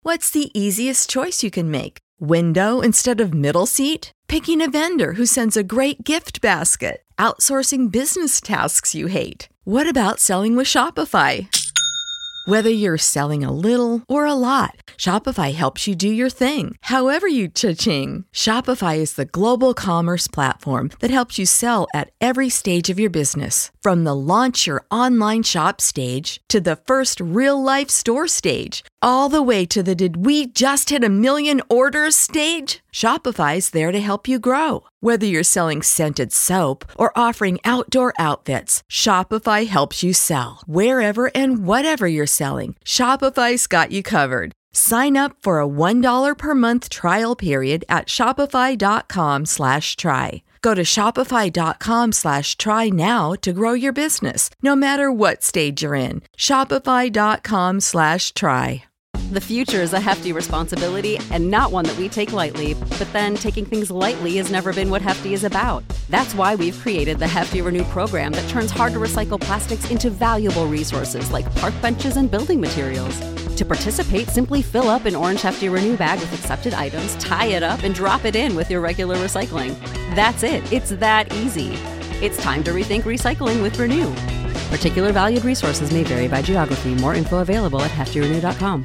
What's the easiest choice you can make? Window instead of middle seat? Picking a vendor who sends a great gift basket? Outsourcing business tasks you hate? What about selling with Shopify? Whether you're selling a little or a lot, Shopify helps you do your thing, however you cha-ching. Shopify is the global commerce platform that helps you sell at every stage of your business. From the launch your online shop stage to the first real-life store stage, all the way to the did we just hit a million orders stage. Shopify's there to help you grow. Whether you're selling scented soap or offering outdoor outfits, Shopify helps you sell. Wherever and whatever you're selling, Shopify's got you covered. Sign up for a $1 per month trial period at shopify.com/try. Go to shopify.com/try now to grow your business, no matter what stage you're in. Shopify.com/try. The future is a hefty responsibility and not one that we take lightly. But then taking things lightly has never been what Hefty is about. That's why we've created the Hefty Renew program that turns hard-to-recycle plastics into valuable resources like park benches and building materials. To participate, simply fill up an orange Hefty Renew bag with accepted items, tie it up, and drop it in with your regular recycling. That's it. It's that easy. It's time to rethink recycling with Renew. Particular valued resources may vary by geography. More info available at heftyrenew.com.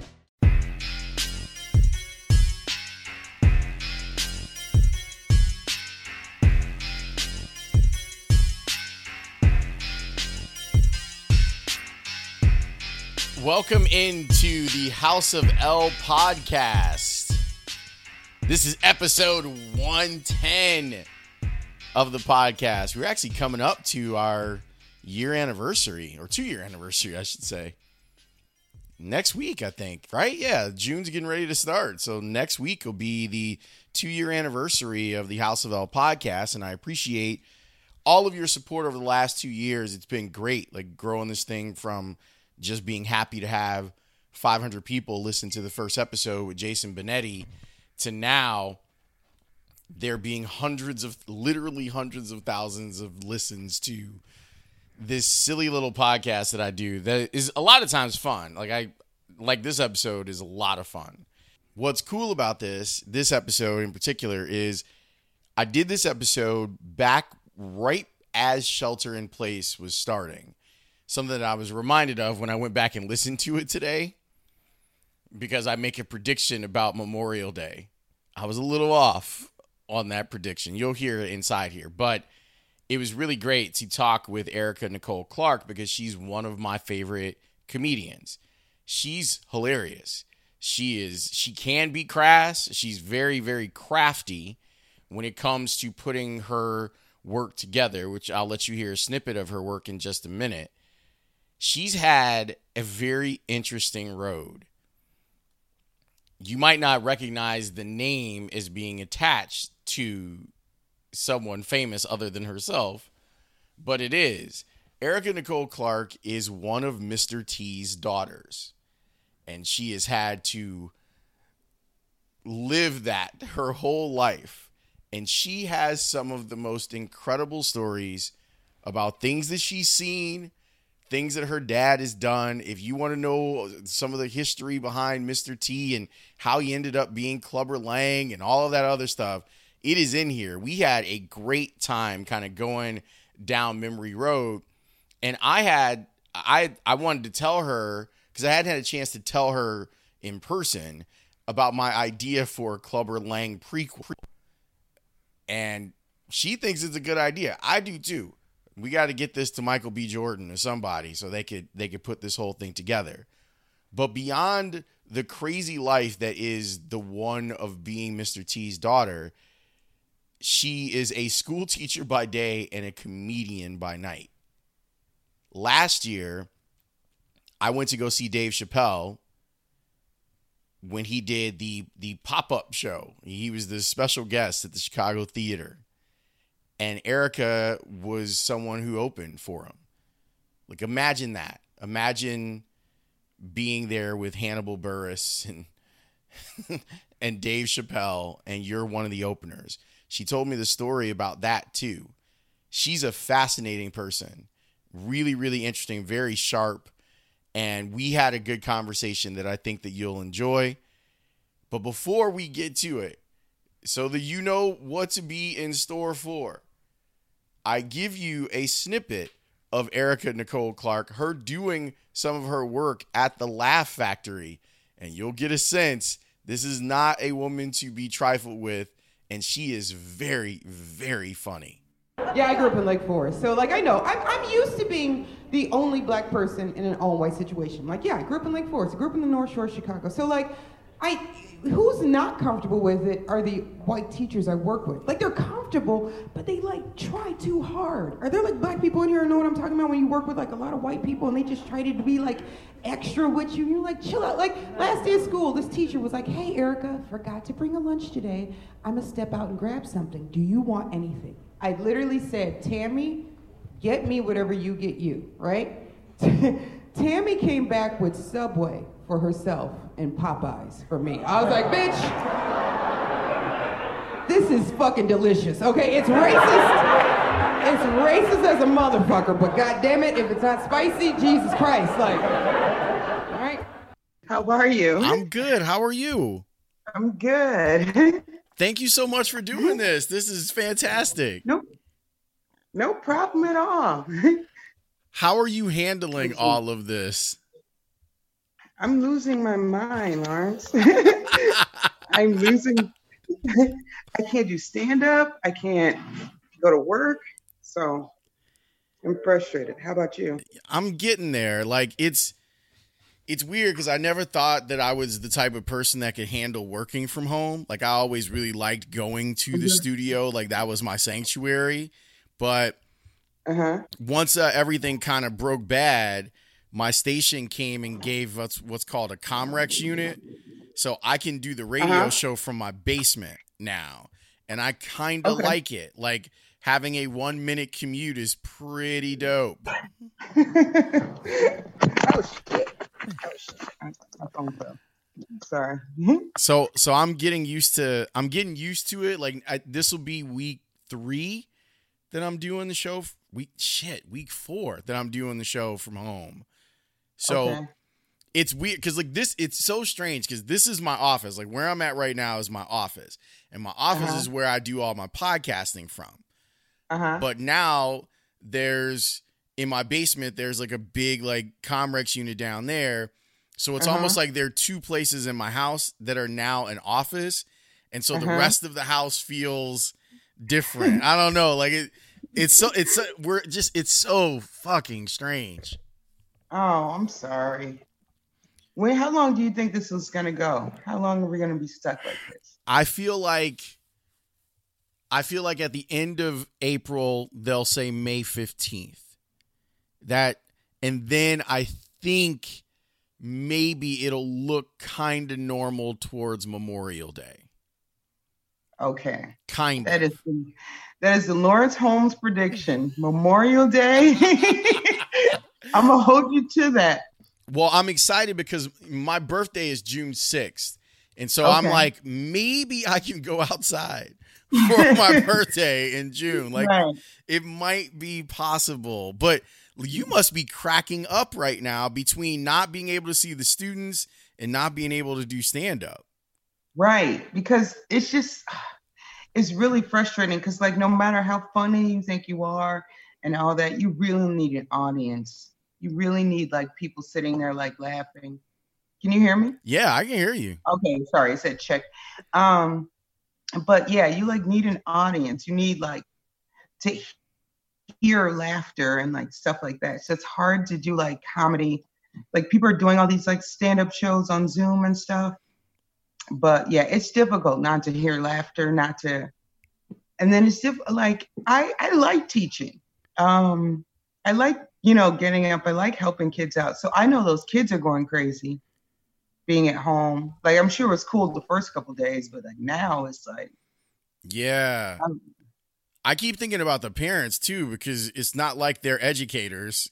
Welcome into the House of L podcast. This is episode 110 of the podcast. We're actually coming up to our year anniversary, or 2-year anniversary, I should say. Next week, I think, right? Yeah, June's getting ready to start. So next week will be the 2-year anniversary of the House of L podcast, and I appreciate all of your support over the last 2 years. It's been great, like growing this thing from just being happy to have 500 people listen to the first episode with Jason Benetti to now there being literally hundreds of thousands of listens to this silly little podcast that I do that is a lot of times fun. Like this episode is a lot of fun. What's cool about this episode in particular is I did this episode back right as Shelter in Place was starting. Something that I was reminded of when I went back and listened to it today, because I make a prediction about Memorial Day. I was a little off on that prediction. You'll hear it inside here, but it was really great to talk with Erica Nicole Clark because she's one of my favorite comedians. She's hilarious. She can be crass. She's very, very crafty when it comes to putting her work together, which I'll let you hear a snippet of her work in just a minute. She's had a very interesting road. You might not recognize the name as being attached to someone famous other than herself, but it is. Erica Nicole Clark is one of Mr. T's daughters, and she has had to live that her whole life. And she has some of the most incredible stories about things that she's seen, things that her dad has done. If you want to know some of the history behind Mr. T and how he ended up being Clubber Lang and all of that other stuff, it is in here. We had a great time kind of going down memory road. And I wanted to tell her, because I hadn't had a chance to tell her in person about my idea for a Clubber Lang prequel. And she thinks it's a good idea. I do too. We got to get this to Michael B. Jordan or somebody so they could put this whole thing together. But beyond the crazy life that is the one of being Mr. T's daughter, she is a school teacher by day and a comedian by night. Last year, I went to go see Dave Chappelle when he did the pop-up show. He was the special guest at the Chicago Theater. And Erica was someone who opened for him. Like, imagine that. Imagine being there with Hannibal Buress and and Dave Chappelle, and you're one of the openers. She told me the story about that, too. She's a fascinating person. Really, really interesting, very sharp. And we had a good conversation that I think that you'll enjoy. But before we get to it, so that you know what to be in store for, I give you a snippet of Erica Nicole Clark, her doing some of her work at the Laugh Factory, and you'll get a sense this is not a woman to be trifled with, and she is very, very funny. Yeah, I grew up in Lake Forest, so like I know I'm used to being the only black person in an all-white situation. Like, yeah, I grew up in Lake Forest, I grew up in the North Shore of Chicago, so like who's not comfortable with it are the white teachers I work with. Like, they're comfortable, but they like try too hard. Are there like black people in here who know what I'm talking about when you work with like a lot of white people and they just try to be like extra with you? You're like, chill out. Like, last day of school, this teacher was like, hey, Erica, forgot to bring a lunch today. I'm gonna step out and grab something. Do you want anything? I literally said, Tammy, get me whatever you get you, right? Tammy came back with Subway for herself and Popeyes for me. I was like, bitch, this is fucking delicious, okay? It's racist. It's racist as a motherfucker, but goddamn it, if it's not spicy, Jesus Christ, like, all right? How are you? I'm good. How are you? I'm good. Thank you so much for doing this. This is fantastic. No problem at all. How are you handling all of this? I'm losing my mind, Lawrence. I'm losing. I can't do stand-up. I can't go to work. So I'm frustrated. How about you? I'm getting there. Like, it's weird because I never thought that I was the type of person that could handle working from home. Like, I always really liked going to the studio. Like, that was my sanctuary. But once everything kind of broke bad, my station came and gave us what's called a Comrex unit. So I can do the radio show from my basement now. And I kind of like it. Like, having a 1-minute commute is pretty dope. Oh, shit. My phone fell. Sorry. So I'm getting used to it. Like, this will be week 3 that I'm doing the show. Week 4 that I'm doing the show from home. So it's weird because like this, it's so strange because this is my office. Like, where I'm at right now is my office, and my office is where I do all my podcasting from. But now in my basement, there's like a big like Comrex unit down there. So it's almost like there are 2 places in my house that are now an office. And so the rest of the house feels different. I don't know. Like it's so fucking strange. Oh, I'm sorry. How long do you think this is going to go? How long are we going to be stuck like this? I feel like at the end of April, they'll say May 15th. And then I think maybe it'll look kind of normal towards Memorial Day. Okay. Kind of. That is the Lawrence Holmes prediction. Memorial Day. I'm going to hold you to that. Well, I'm excited because my birthday is June 6th. And so I'm like, maybe I can go outside for my birthday in June. Like, It might be possible. But you must be cracking up right now between not being able to see the students and not being able to do stand-up. Right. Because it's really frustrating because, like, no matter how funny you think you are and all that, you really need an audience. You really need, like, people sitting there, like, laughing. Can you hear me? Yeah, I can hear you. Okay, sorry, I said check. But yeah, you like need an audience. You need like to hear laughter and like stuff like that. So it's hard to do like comedy. Like people are doing all these like stand-up shows on Zoom and stuff. But yeah, it's difficult not to hear laughter, and then it's like I like teaching. I like, getting up. I like helping kids out. So I know those kids are going crazy being at home. Like, I'm sure it was cool the first couple of days, but like now it's like, yeah. I keep thinking about the parents too, because it's not like they're educators,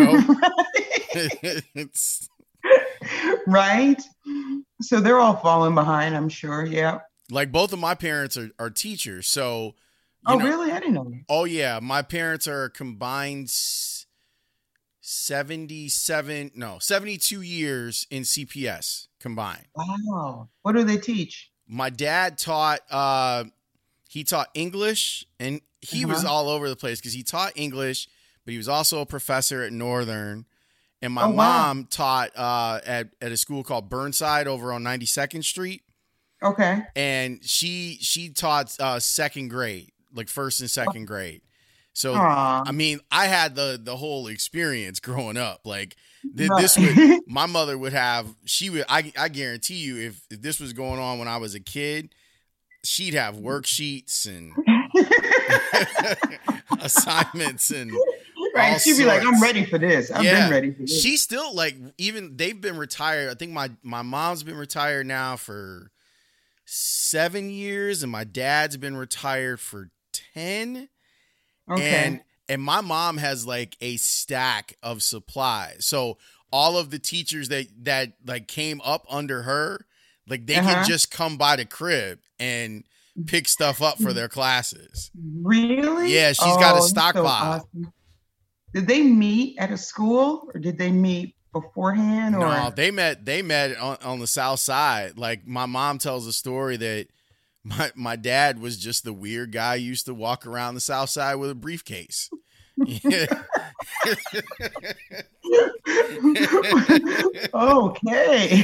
It's right. So they're all falling behind, I'm sure. Yeah. Like both of my parents are teachers. So, really? I didn't know that. Oh yeah. My parents are a combined 72 years in CPS combined. Wow. What do they teach? My dad taught, he taught English, and he was all over the place because he taught English, but he was also a professor at Northern. And my mom taught at a school called Burnside over on 92nd Street. Okay. And she taught second grade, like first and second grade. So, I mean, I had the whole experience growing up. Like this would, my mother would have, I guarantee you, if this was going on when I was a kid, she'd have worksheets and assignments and right. She'd be like, I'm ready for this. I've been ready for this. She's still like, even they've been retired. I think my mom's been retired now for 7 years and my dad's been retired for 10. Okay. And my mom has like a stack of supplies. So all of the teachers that like came up under her, like they can just come by the crib and pick stuff up for their classes. Really? Yeah, she's got a stockpile. So awesome. Did they meet at a school or did they meet beforehand? Or? No, they met on the South Side. Like my mom tells a story that my dad was just the weird guy who used to walk around the South Side with a briefcase. Yeah. Okay.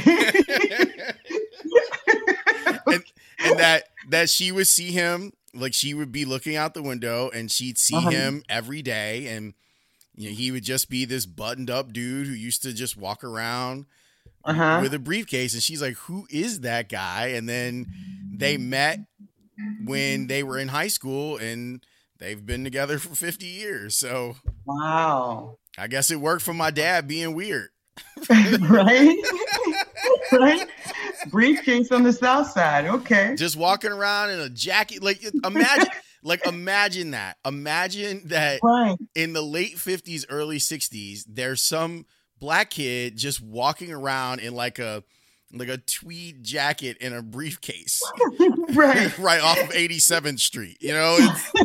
and that she would see him, like she would be looking out the window and she'd see him every day, and you know, he would just be this buttoned up dude who used to just walk around with a briefcase. And she's like, who is that guy? And then they met when they were in high school and they've been together for 50 years. So wow. I guess it worked for my dad being weird. Right? Right? Briefcase on the South Side. Okay. Just walking around in a jacket. Like imagine that. Imagine that in the late 50s, early 60s, there's some black kid just walking around in like a tweed jacket and a briefcase. Right. Right off of 87th Street. You know?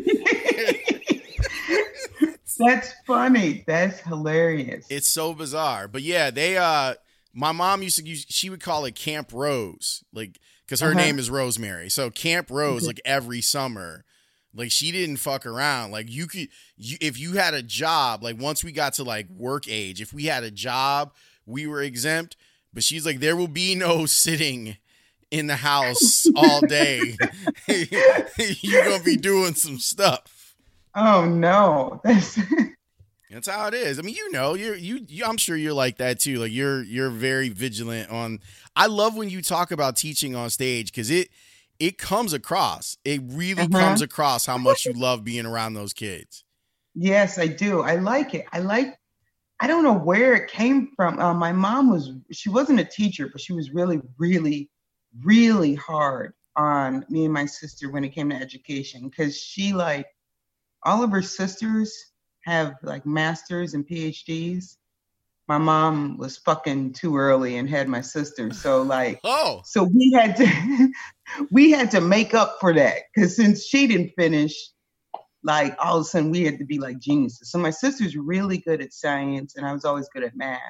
That's funny. That's hilarious. It's so bizarre. But yeah, my mom she would call it Camp Rose, like, because her name is Rosemary. So Camp Rose, like every summer, like she didn't fuck around. Like if you had a job, like once we got to like work age, if we had a job, we were exempt. But she's like, there will be no sitting in the house all day. You're going to be doing some stuff. Oh no. That's how it is. I mean, you I'm sure you're like that too. Like you're very vigilant on. I love when you talk about teaching on stage because it comes across. It really comes across how much you love being around those kids. Yes, I do. I like it. I don't know where it came from. My mom she wasn't a teacher, but she was really, really, really hard on me and my sister when it came to education. Because she, like, all of her sisters have like masters and PhDs. My mom was fucking too early and had my sister. So like, so we had to make up for that. Because since she didn't finish, like all of a sudden we had to be like geniuses. So my sister's really good at science and I was always good at math.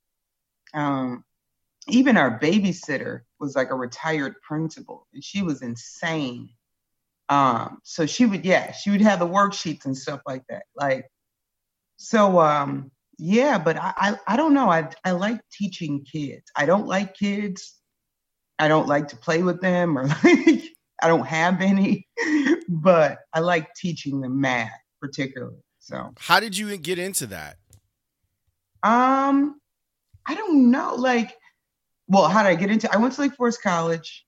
Even our babysitter was like a retired principal and she was insane. So she would have the worksheets and stuff like that. Like, so, but I don't know. I like teaching kids. I don't like kids. I don't like to play with them or like, I don't have any, but I like teaching them math particularly. So how did you get into that? I don't know. Like, well, how did I get into, I went to Lake Forest College.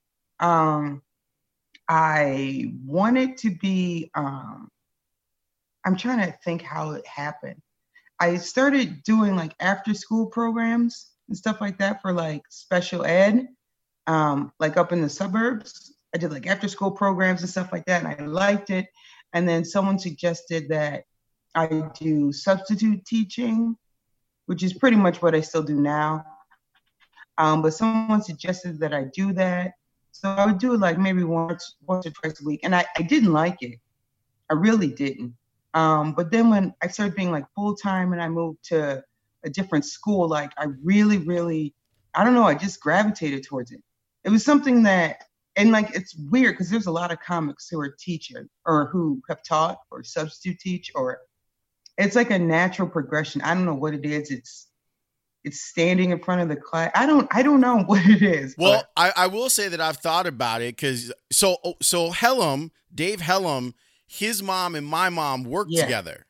I wanted to be, I'm trying to think how it happened. I started doing like after school programs and stuff like that for like special ed, like up in the suburbs. I did like after school programs and stuff like that. And I liked it. And then someone suggested that I do substitute teaching, which is pretty much what I still do now. But someone suggested that I do that. So I would do it like maybe once or twice a week. And I didn't like it. I really didn't. But then when I started being like full-time and I moved to a different school, like I really, really, I don't know, I just gravitated towards it. It was something that, and like, it's weird because there's a lot of comics who are teaching or who have taught or substitute teach, or it's like a natural progression. I don't know what it is. It's standing in front of the class. I don't know what it is. Well, I will say that I've thought about it because so Helm, Dave Helm, his mom and my mom worked together.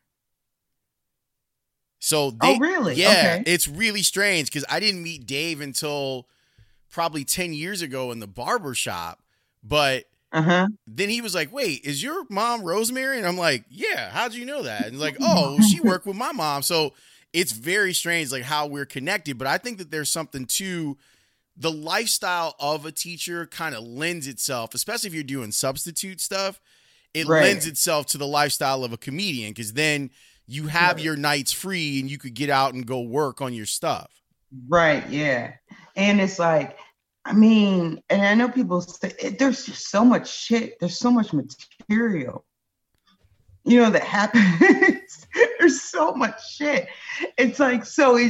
So they, really? Yeah, Okay. it's really strange because I didn't meet Dave until probably 10 years ago in the barber shop. But then he was like, wait, is your mom Rosemary? And I'm like, yeah, how'd you know that? And like, oh, she worked with my mom. So it's very strange, like how we're connected. But I think that there's something to the lifestyle of a teacher kind of lends itself, especially if you're doing substitute stuff. It lends itself to the lifestyle of a comedian because then you have your nights free and you could get out and go work on your stuff. Right. Yeah. And it's like, I mean, and I know people say there's just so much shit. There's so much material, that happens. There's so much shit. It's like,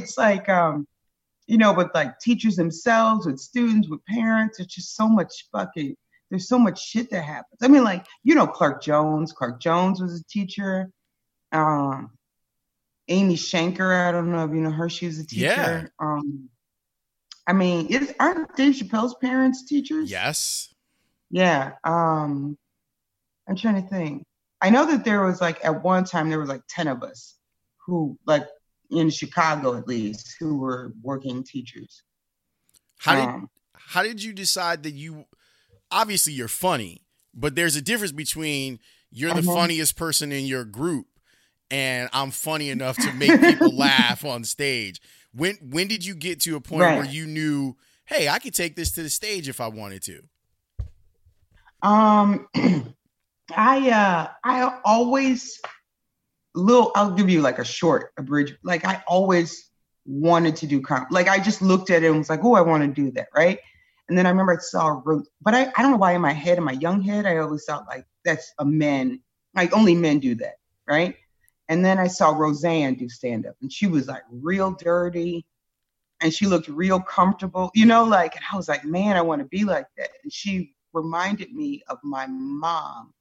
with like teachers themselves, with students, with parents, it's just so much there's so much shit that happens. I mean, like, Clark Jones was a teacher. Amy Shanker, I don't know if you know her, she was a teacher. Yeah. I mean, aren't Dave Chappelle's parents teachers? Yes. Yeah. I'm trying to think. I know that there was like, at one time, there was like 10 of us who, like, in Chicago at least, who were working teachers. How did you decide that obviously you're funny, but there's a difference between you're the funniest person in your group and I'm funny enough to make people laugh on stage. When did you get to a point where you knew, hey, I could take this to the stage if I wanted to? I always, I'll give you like a bridge. Like I always wanted to do comedy. Like I just looked at it and was like, oh, I want to do that. Right. And then I remember I saw, but I don't know why in my young head, I always thought like, that's a men, like only men do that. Right. And then I saw Roseanne do stand-up and she was like real dirty and she looked real comfortable, and I was like, man, I want to be like that. And she reminded me of my mom,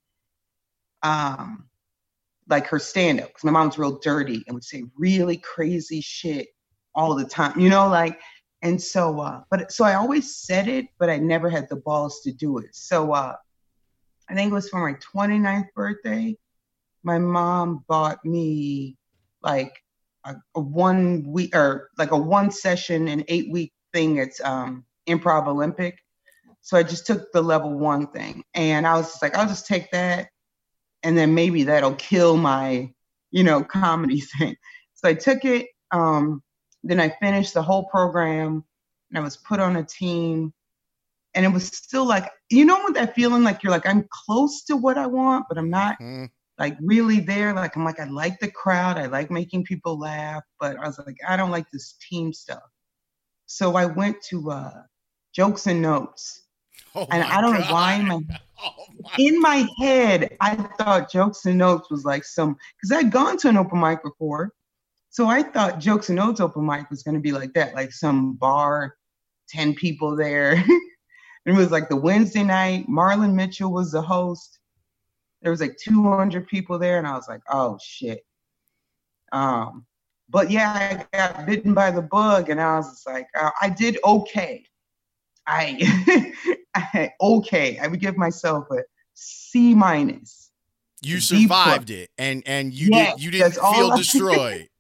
like her stand-up, because my mom's real dirty and would say really crazy shit all the time, and so, so I always said it, but I never had the balls to do it. So I think it was for my 29th birthday. My mom bought me like a 1 week or like a 1 session and 8-week thing at Improv Olympic. So I just took the level 1 thing and I was just like, I'll just take that and then maybe that'll kill my, comedy thing. So I took it. Then I finished the whole program and I was put on a team and it was still like, with that feeling like you're like, I'm close to what I want, but I'm not like really there. Like, I'm like, I like the crowd. I like making people laugh, but I was like, I don't like this team stuff. So I went to Jokes and Notes. And I don't know why in my head, I thought Jokes and Notes was like because I'd gone to an open mic before. So I thought Jokes and Notes open mic was going to be like that, like some bar, 10 people there. And it was like the Wednesday night. Marlon Mitchell was the host. There was like 200 people there. And I was like, oh, shit. But yeah, I got bitten by the bug. And I was just like, I did okay. Okay. I would give myself a C-. You survived it, and you didn't feel destroyed.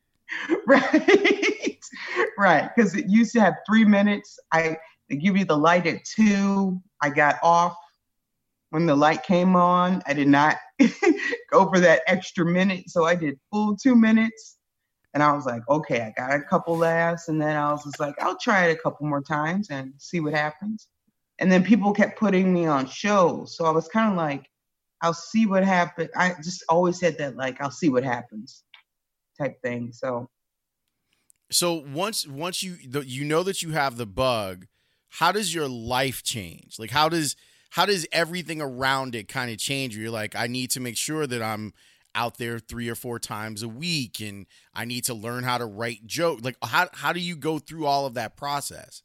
Right. Because it used to have 3 minutes. They give you the light at 2. I got off when the light came on. I did not go for that extra minute, so I did full 2 minutes. And I was like, okay, I got a couple laughs. And then I was just like, I'll try it a couple more times and see what happens. And then people kept putting me on shows. So I was kind of like, I'll see what happens. I just always said that, like, I'll see what happens type thing. So once you know that you have the bug, how does your life change? Like, how does everything around it kind of change? You're like, I need to make sure that I'm out there 3 or 4 times a week and I need to learn how to write jokes. Like, how do you go through all of that process?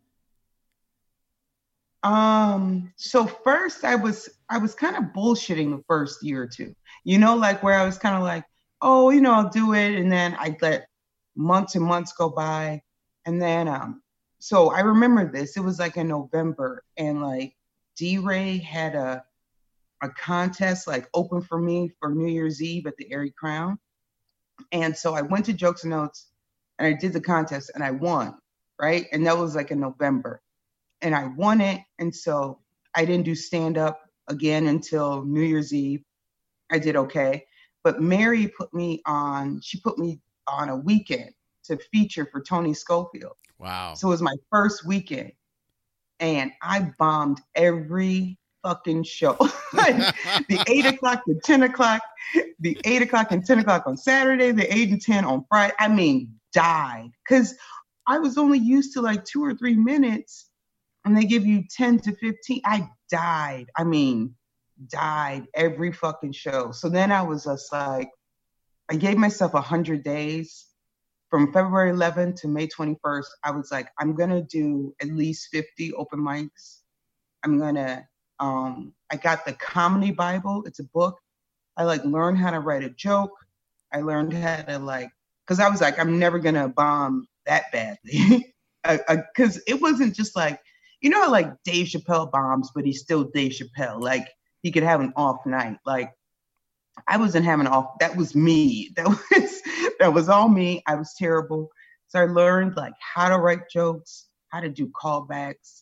So first I was kind of bullshitting the first year or two, like where I was kind of like, oh, I'll do it. And then I'd let months and months go by. And then, so I remember this, it was like in November and like D-Ray had a contest like open for me for New Year's Eve at the Airy Crown. And so I went to Jokes and Notes and I did the contest and I won. Right. And that was like in November. And I won it. And so I didn't do stand up again until New Year's Eve. I did okay. But Mary put me on a weekend to feature for Tony Schofield. Wow. So it was my first weekend. And I bombed every fucking show. The 8 o'clock, the 10 o'clock, the 8 o'clock and 10 o'clock on Saturday, the 8 and 10 on Friday. I mean, died. Because I was only used to like 2 or 3 minutes. And they give you 10 to 15. I died. I mean, died every fucking show. So then I was just like, I gave myself 100 days from February 11th to May 21st. I was like, I'm going to do at least 50 open mics. I'm going to, I got the Comedy Bible. It's a book. I like learned how to write a joke. I learned how to because I was like, I'm never going to bomb that badly. Because it wasn't just like, how like Dave Chappelle bombs, but he's still Dave Chappelle. Like he could have an off night. Like I wasn't having off. That was me. That was all me. I was terrible. So I learned like how to write jokes, how to do callbacks.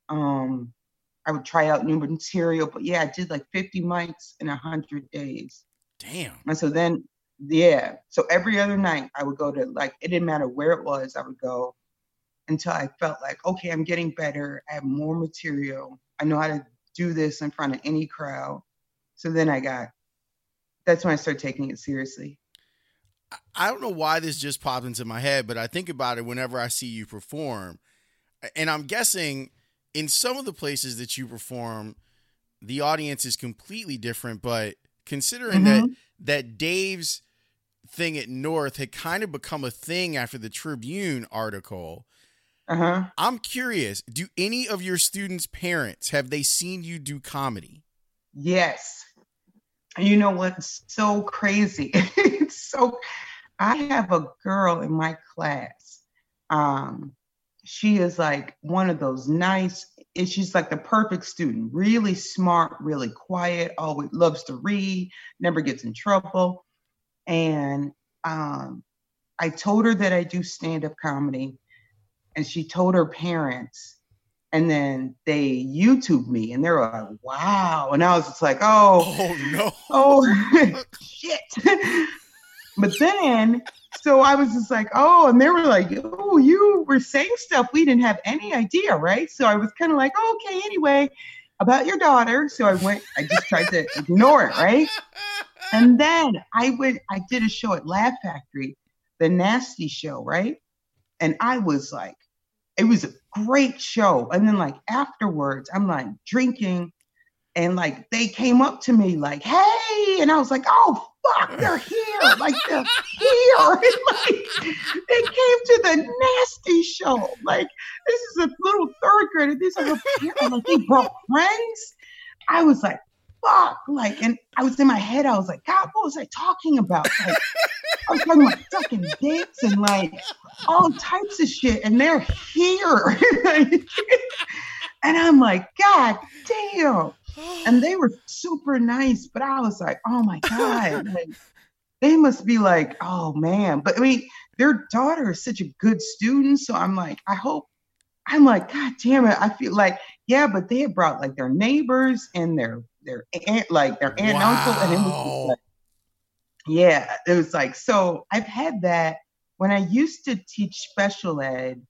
I would try out new material, but yeah, I did like 50 mics in 100 days. Damn. And so then, yeah. So every other night I would go to it didn't matter where it was. I would go until I felt like, okay, I'm getting better. I have more material. I know how to do this in front of any crowd. So then that's when I started taking it seriously. I don't know why this just popped into my head, but I think about it whenever I see you perform. And I'm guessing in some of the places that you perform, the audience is completely different, but considering that Dave's thing at North had kind of become a thing after the Tribune article, I'm curious, do any of your students' parents, have they seen you do comedy? Yes. You know what's so crazy? I have a girl in my class. She is like one of those she's like the perfect student, really smart, really quiet, always loves to read, never gets in trouble. And I told her that I do stand-up comedy. And she told her parents, and then they YouTubed me, and they were like, wow. And I was just like, oh no. Oh, shit. But then, so I was just like, oh, and they were like, oh, you were saying stuff we didn't have any idea, right? So I was kind of like, oh, okay, anyway, about your daughter. So I just tried to ignore it, right? And then I did a show at Laugh Factory, the Nasty Show, right? And I was like, it was a great show. And then like afterwards, I'm like drinking and like they came up to me like, hey, and I was like, oh, fuck, they're here. Like they're here. And, like, they came to the Nasty Show. Like this is a little third grader. These are like they brought friends. I was like, fuck. Like, and I was in my head, I was like, God, what was I talking about? Like, I was talking about sucking dicks and like all types of shit, and they're here. And I'm like, God damn. And they were super nice, but I was like, oh my God. Like, they must be like, oh man. But I mean, their daughter is such a good student. So I'm like, I'm like, God damn it. I feel like, yeah, but they had brought like their neighbors and their aunt, like their aunt and uncle. And it was like, yeah, it was like, so I've had that. When I used to teach special ed,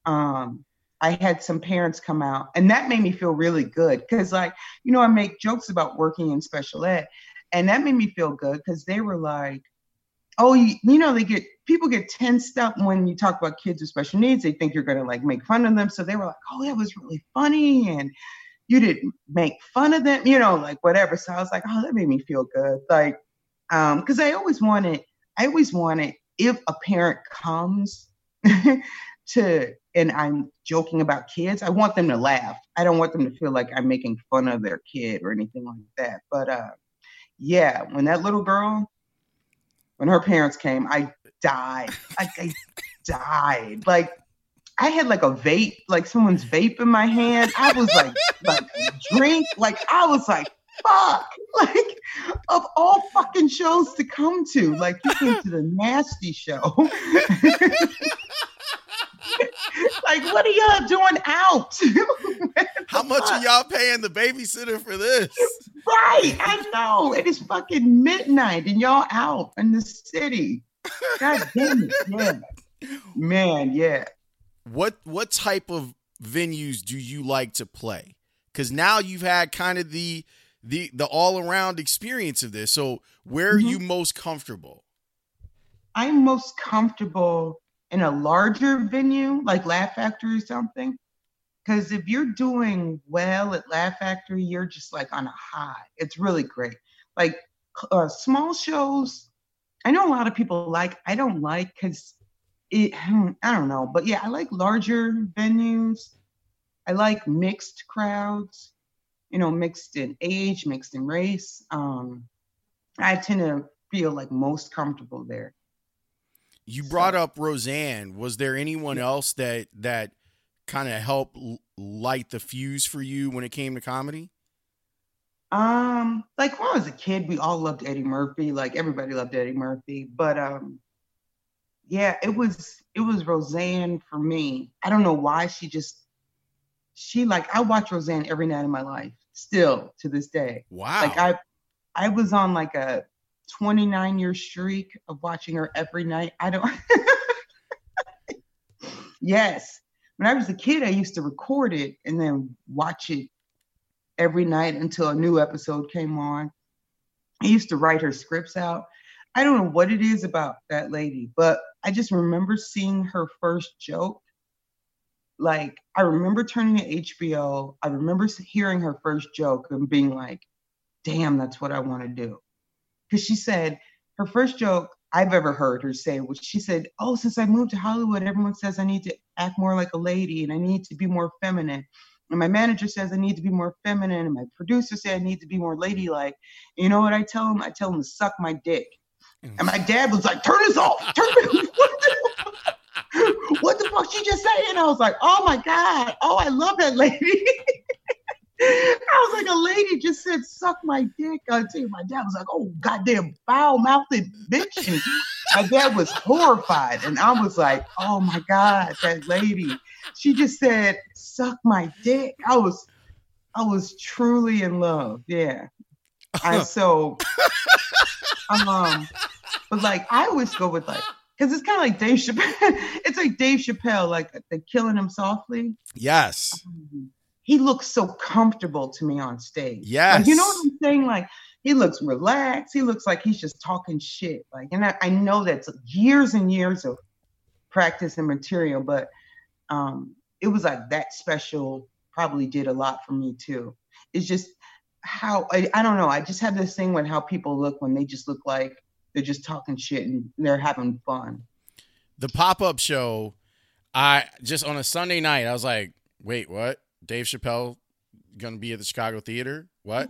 I had some parents come out, and that made me feel really good because, like, I make jokes about working in special ed, and that made me feel good because they were like, oh, people get tensed up when you talk about kids with special needs. They think you're going to like make fun of them. So they were like, oh, that was really funny. And you didn't make fun of them, like whatever. So I was like, oh, that made me feel good. Like, Because I always wanted, if a parent comes and I'm joking about kids, I want them to laugh. I don't want them to feel like I'm making fun of their kid or anything like that. But yeah, when that little girl, when her parents came, I died. I died. Like, I had like a vape, like someone's vape in my hand. I was like a drink. Like, I was like, fuck. Like, of all fucking shows to come to, like, you came to the nasty show. Like, what are y'all doing out? How much are y'all paying the babysitter for this? Right, I know. It is fucking midnight and y'all out in the city. God damn it. Yeah. Man, yeah. What type of venues do you like to play? Because now you've had kind of the all-around experience of this. So where are you most comfortable? I'm most comfortable in a larger venue, like Laugh Factory or something. Because if you're doing well at Laugh Factory, you're just like on a high. It's really great. Like small shows, I know a lot of people I don't like because I don't know. But yeah, I like larger venues. I like mixed crowds, mixed in age, mixed in race. I tend to feel like most comfortable there. You brought up Roseanne. Was there anyone else that kind of helped light the fuse for you when it came to comedy? Like when I was a kid, we all loved Eddie Murphy. Like everybody loved Eddie Murphy. But yeah, it was Roseanne for me. I don't know why I watch Roseanne every night of my life, still to this day. Wow. Like I was on like a 29-year streak of watching her every night. Yes. When I was a kid, I used to record it and then watch it every night until a new episode came on. I used to write her scripts out. I don't know what it is about that lady, but I just remember seeing her first joke. Like, I remember turning to HBO. I remember hearing her first joke and being like, damn, that's what I want to do. Because she said her first joke I've ever heard her say, which she said, oh, since I moved to Hollywood, everyone says I need to act more like a lady and I need to be more feminine. And my manager says I need to be more feminine. And my producer said I need to be more ladylike. And you know what I tell him? I tell him to suck my dick. And my dad was like, turn this off. What the fuck she just said? And I was like, oh my God. Oh, I love that lady. I was like, a lady just said, suck my dick. I tell you, my dad was like, oh, goddamn foul-mouthed bitch. And my dad was horrified. And I was like, oh my God, that lady. She just said, suck my dick. I was truly in love. Yeah. But like, I always go with like, because it's kind of like Dave Chappelle. It's like Dave Chappelle, like the Killing Him Softly. Yes. He looks so comfortable to me on stage. Yes. Like, you know what I'm saying? Like, he looks relaxed. He looks like he's just talking shit. Like, and I know that's years and years of practice and material, but it was like that special probably did a lot for me too. It's just how, I don't know. I just have this thing with how people look when they just look like they're just talking shit and they're having fun. The pop-up show, I just on a Sunday night, I was like, wait, what? Dave Chappelle gonna be at the Chicago Theater? What?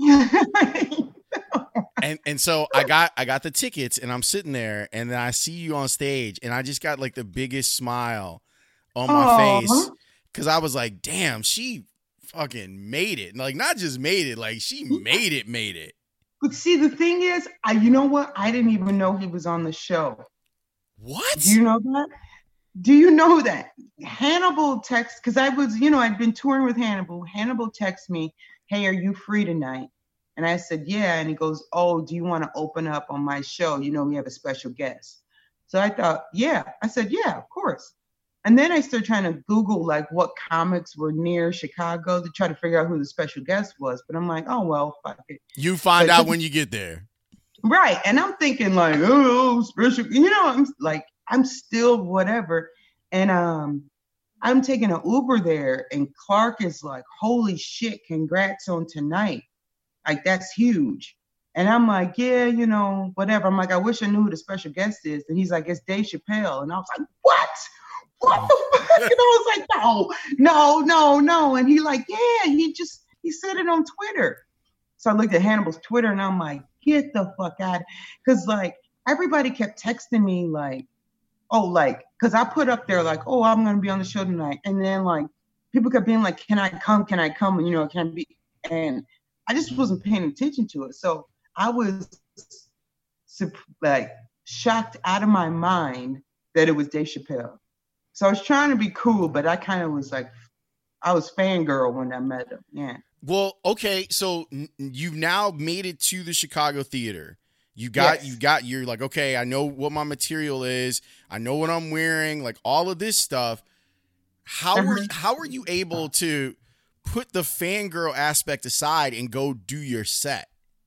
and so I got the tickets and I'm sitting there and then I see you on stage and I just got like the biggest smile on my face because I was like, damn, she fucking made it. And like, not just made it, like she made it. But see, the thing is, you know what? I didn't even know he was on the show. What? Do you know that? Do you know that? Hannibal texts, because I'd been touring with Hannibal. Hannibal texts me, hey, are you free tonight? And I said, yeah. And he goes, oh, do you want to open up on my show? We have a special guest. So I thought, yeah. I said, yeah, of course. And then I started trying to Google like what comics were near Chicago to try to figure out who the special guest was. But I'm like, oh, well, fuck it. You find out when you get there. Right. And I'm thinking like, oh, special, I'm like, I'm still whatever. And I'm taking an Uber there and Clark is like, holy shit, congrats on tonight. Like, that's huge. And I'm like, yeah, you know, whatever. I'm like, I wish I knew who the special guest is. And he's like, it's Dave Chappelle. And I was like, what? What the fuck? And I was like, no. And he like, yeah, he said it on Twitter. So I looked at Hannibal's Twitter and I'm like, get the fuck out. Because like everybody kept texting me like, oh, like, because I put up there like, oh, I'm going to be on the show tonight. And then like people kept being like, can I come? And, you know, can I be? And I just wasn't paying attention to it. So I was like shocked out of my mind that it was Dave Chappelle. So I was trying to be cool, but I kind of was like, I was fangirl when I met him. Yeah. Well, okay. So you've now made it to the Chicago theater. You're like, okay, I know what my material is. I know what I'm wearing, like all of this stuff. How are you able to put the fangirl aspect aside and go do your set?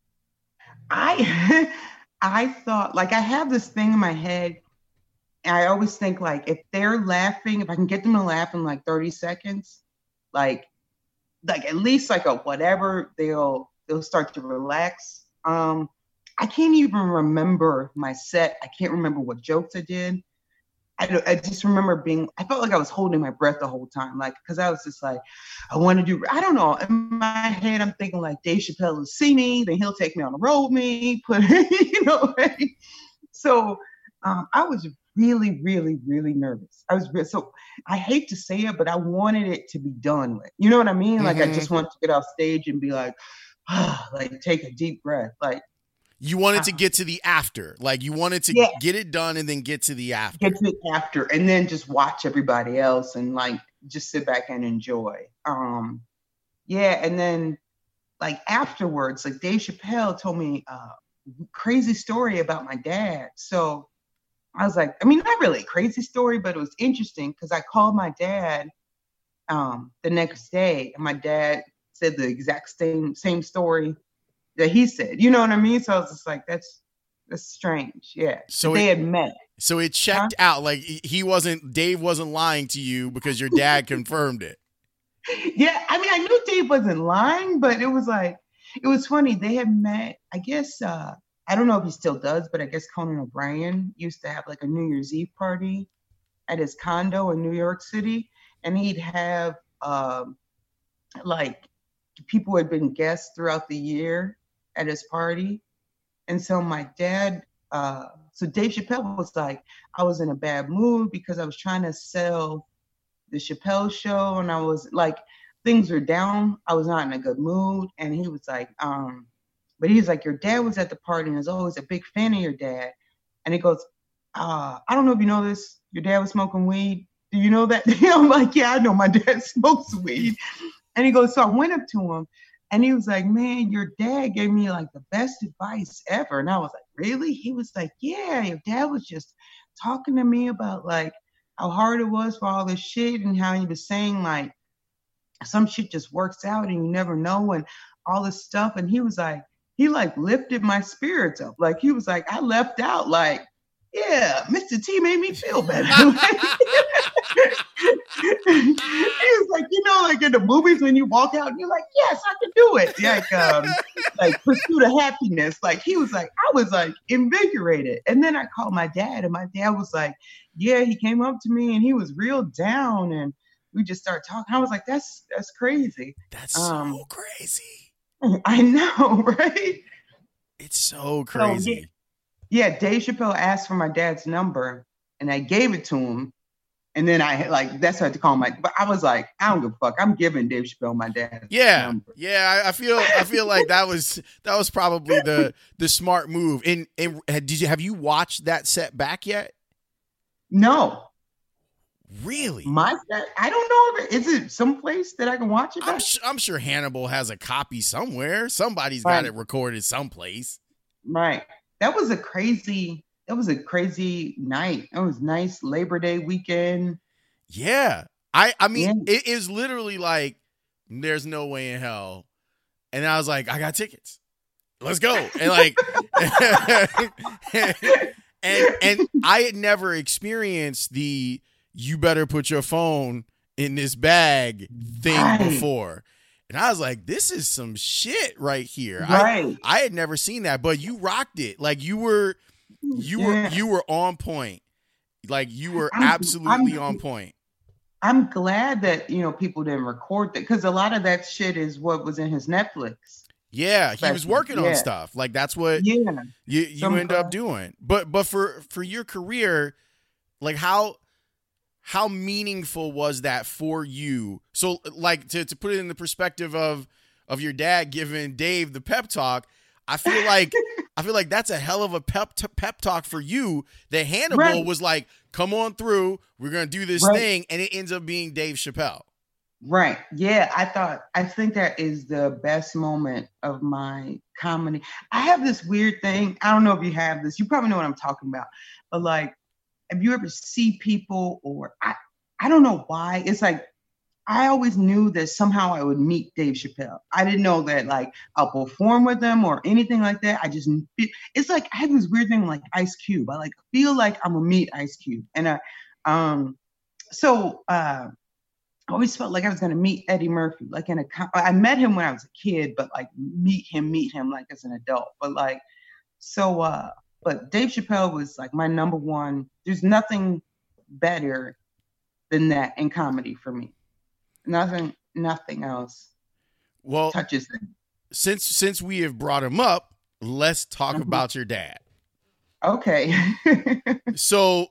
I thought, like, I have this thing in my head. And I always think, like, if they're laughing, if I can get them to laugh in like 30 seconds, like at least like a whatever, they'll start to relax. I can't even remember my set. I can't remember what jokes I did. I just remember I felt like I was holding my breath the whole time. Like, cause I was just like, I want to do, I don't know. In my head, I'm thinking like Dave Chappelle will see me, then he'll take me on the road with me, you know, right? So I was really, really, really nervous. So I hate to say it, but I wanted it to be done with. You know what I mean? Like, I just wanted to get off stage and be like, like take a deep breath. Like, you wanted to get to the after. Like, you wanted to get it done and then get to the after. Get to the after and then just watch everybody else and like just sit back and enjoy. And then like afterwards, like Dave Chappelle told me a crazy story about my dad. So I was like, I mean, not really a crazy story, but it was interesting because I called my dad the next day and my dad said the exact same story that he said. You know what I mean? So I was just like, that's strange. Yeah. So they had met. So it checked out. Like Dave wasn't lying to you because your dad confirmed it. Yeah. I mean, I knew Dave wasn't lying, but it was like, it was funny. They had met, I guess, I don't know if he still does, but I guess Conan O'Brien used to have like a New Year's Eve party at his condo in New York City. And he'd have like people who had been guests throughout the year at his party. And so my dad, so Dave Chappelle was like, I was in a bad mood because I was trying to sell the Chappelle show and I was like, things were down. I was not in a good mood. And he was like, but he's like, your dad was at the party and is always a big fan of your dad. And he goes, I don't know if you know this, your dad was smoking weed. Do you know that? I'm like, yeah, I know my dad smokes weed. And he goes, so I went up to him and he was like, man, your dad gave me like the best advice ever. And I was like, really? He was like, yeah, your dad was just talking to me about like how hard it was for all this shit and how he was saying like some shit just works out and you never know and all this stuff. And he was like, he like lifted my spirits up. Like he was like, I left out like, yeah, Mr. T made me feel better. He was like, you know, like in the movies when you walk out and you're like, yes, I can do it. Like Pursuit of Happiness. Like he was like, I was like invigorated. And then I called my dad and my dad was like, yeah, he came up to me and he was real down and we just started talking. I was like, that's crazy. That's so crazy. I know, right? It's so crazy. So, yeah, Dave Chappelle asked for my dad's number and I gave it to him. And then I like, that's what I had to call him. But I was like, I don't give a fuck. I'm giving Dave Chappelle my dad's number. Yeah. I feel like that was probably the smart move. And have you watched that set back yet? No. Really? I don't know. Is it someplace that I can watch it? I'm sure Hannibal has a copy somewhere. Somebody's got it recorded someplace. Right. That was a crazy night. It was nice Labor Day weekend. Yeah. I mean, It is literally like, there's no way in hell. And I was like, I got tickets. Let's go. And like, and I had never experienced the, you better put your phone in this bag thing before. And I was like, this is some shit right here. Right. I had never seen that, but you rocked it. Like you were on point. Like you were absolutely on point. I'm glad that, people didn't record that, because a lot of that shit is what was in his Netflix. Yeah, he was working on stuff. Like that's what you end up doing. But for your career, like how meaningful was that for you? So like to put it in the perspective of your dad giving Dave the pep talk, I feel like that's a hell of a pep talk for you. That Hannibal was like, come on through, we're gonna do this thing, and it ends up being Dave Chappelle. Right. Yeah, I think that is the best moment of my comedy. I have this weird thing. I don't know if you have this. You probably know what I'm talking about. But like, if you ever see people, or I don't know why, it's like I always knew that somehow I would meet Dave Chappelle. I didn't know that like I'll perform with him or anything like that. It's like I have this weird thing like Ice Cube. I like feel like I'm gonna meet Ice Cube, and I always felt like I was gonna meet Eddie Murphy. Like I met him when I was a kid, but like meet him like as an adult. But like but Dave Chappelle was like my number one. There's nothing better than that in comedy for me. Nothing else touches it. Since we have brought him up, let's talk about your dad. Okay. So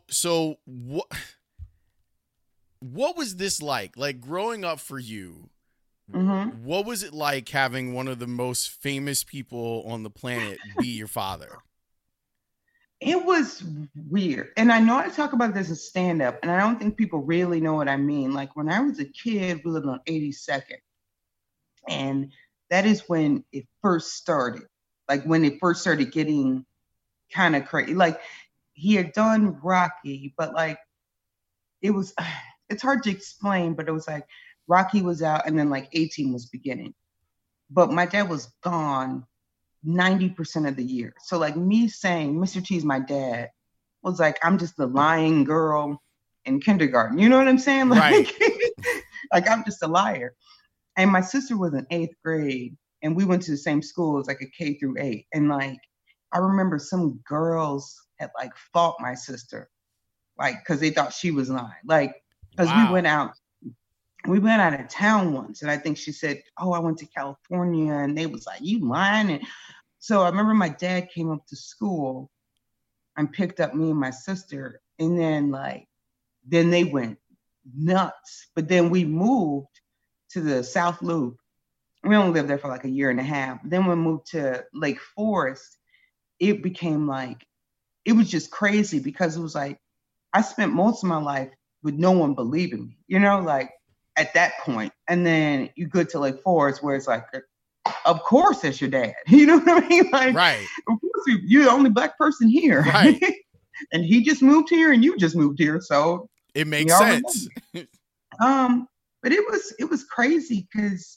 what was this like? Like growing up for you, what was it like having one of the most famous people on the planet be your father? It was weird. And I know I talk about this as stand-up, and I don't think people really know what I mean. Like when I was a kid, we lived on 82nd. And that is when it first started. Like when it first started getting kind of crazy. Like he had done Rocky, but like it's hard to explain, but it was like Rocky was out and then like 18 was beginning. But my dad was gone 90% of the year. So like me saying Mr. T's my dad was like, I'm just the lying girl in kindergarten. You know what I'm saying? Like, right. Like I'm just a liar. And my sister was in 8th grade and we went to the same school as like a K through 8. And like, I remember some girls had like fought my sister, like, cause they thought she was lying. Like, cause we went out of town once. And I think she said, oh, I went to California. And they was like, you lying? And so I remember my dad came up to school and picked up me and my sister. And then they went nuts. But then we moved to the South Loop. We only lived there for like a year and a half. Then we moved to Lake Forest. It became like, it was just crazy because it was like, I spent most of my life with no one believing me, like at that point. And then you go to Lake Forest where it's like, of course that's your dad. You know what I mean? Like, right. Of course you're the only Black person here. Right. And he just moved here and you just moved here. So it makes sense. But it was crazy because,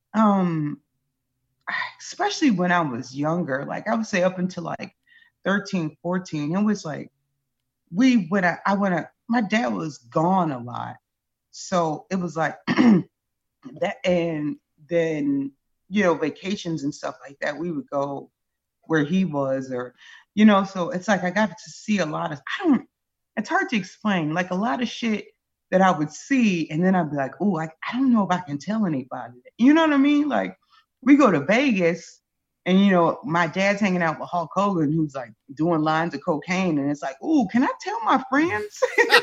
especially when I was younger, like I would say up until like 13, 14, it was like, my dad was gone a lot. So it was like that. And then, vacations and stuff like that, we would go where he was or, so it's like, I got to see a lot of, it's hard to explain, like a lot of shit that I would see. And then I'd be like, oh, I don't know if I can tell anybody. You know what I mean? Like we go to Vegas and, my dad's hanging out with Hulk Hogan, who's like doing lines of cocaine. And it's like, oh, can I tell my friends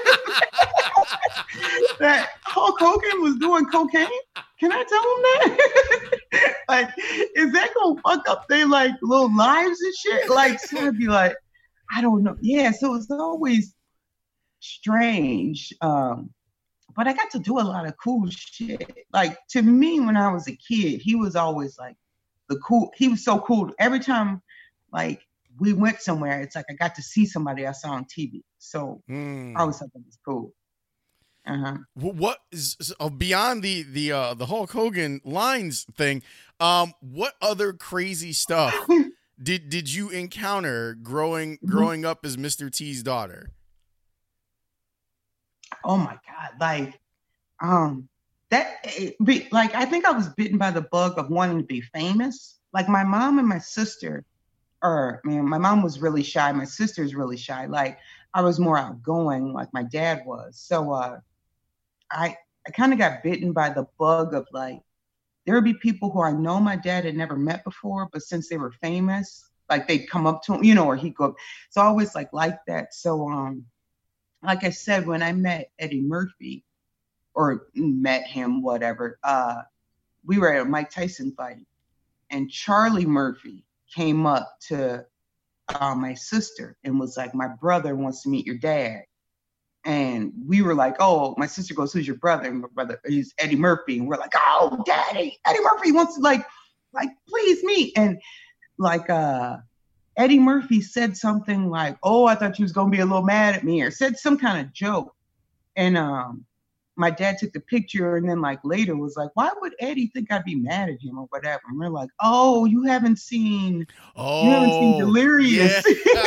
that Hulk Hogan was doing cocaine? Can I tell them that? Like, is that gonna fuck up their like little lives and shit? Like, so I'd be like, I don't know. Yeah, so it's always strange. But I got to do a lot of cool shit. Like to me, when I was a kid, he was always like he was so cool. Every time like we went somewhere, it's like I got to see somebody I saw on TV. So I always thought that was cool. What is beyond the Hulk Hogan lines thing? What other crazy stuff did you encounter growing up as Mr. T's daughter? Oh my God! Like, like, I think I was bitten by the bug of wanting to be famous. Like my mom and my sister my mom was really shy. My sister's really shy. Like I was more outgoing like my dad was. So I kind of got bitten by the bug of like, there would be people who I know my dad had never met before, but since they were famous, like they'd come up to him, or he'd go. So I always like that. So like I said, when I met Eddie Murphy, or met him, whatever, we were at a Mike Tyson fight, and Charlie Murphy came up to my sister and was like, my brother wants to meet your dad. And we were like, oh, my sister goes, who's your brother? And my brother, he's Eddie Murphy. And we're like, oh, daddy, Eddie Murphy wants to like, please meet. And like, Eddie Murphy said something like, oh, I thought you was going to be a little mad at me, or said some kind of joke. And my dad took the picture, and then like later was like, why would Eddie think I'd be mad at him or whatever? And we're like, oh, you haven't seen Delirious. Yeah.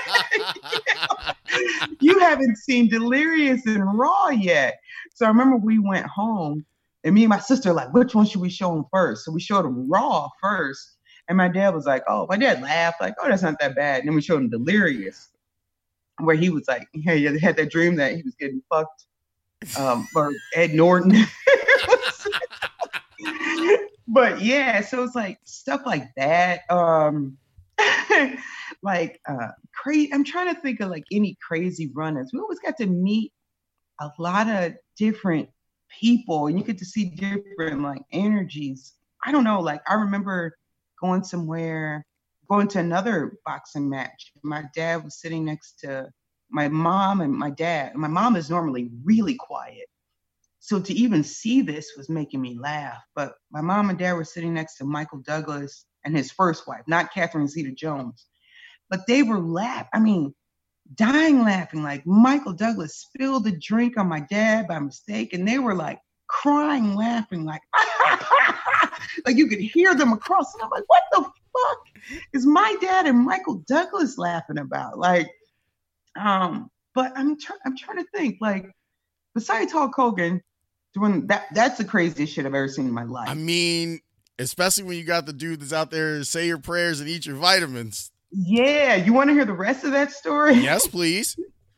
You haven't seen Delirious and Raw yet. So I remember we went home, and me and my sister like, which one should we show him first? So we showed him Raw first. And my dad was like, my dad laughed like, oh, that's not that bad. And then we showed him Delirious, where he was like, he had that dream that he was getting fucked. Or Ed Norton. But yeah, so it's like stuff like that. Like crazy. I'm trying to think of like any crazy runners. We always got to meet a lot of different people, and you get to see different like energies. I don't know. Like I remember going to another boxing match. My dad was sitting next to my mom and my dad. My mom is normally really quiet, so to even see this was making me laugh. But my mom and dad were sitting next to Michael Douglas and his first wife, not Catherine Zeta-Jones. But they were dying laughing. Like Michael Douglas spilled a drink on my dad by mistake, and they were like crying, laughing, like like you could hear them across. And I'm like, what the fuck is my dad and Michael Douglas laughing about? Like, but I'm trying to think, like, besides Hulk Hogan doing that's the craziest shit I've ever seen in my life. I mean, especially when you got the dude that's out there, say your prayers and eat your vitamins. Yeah. You want to hear the rest of that story? Yes, please.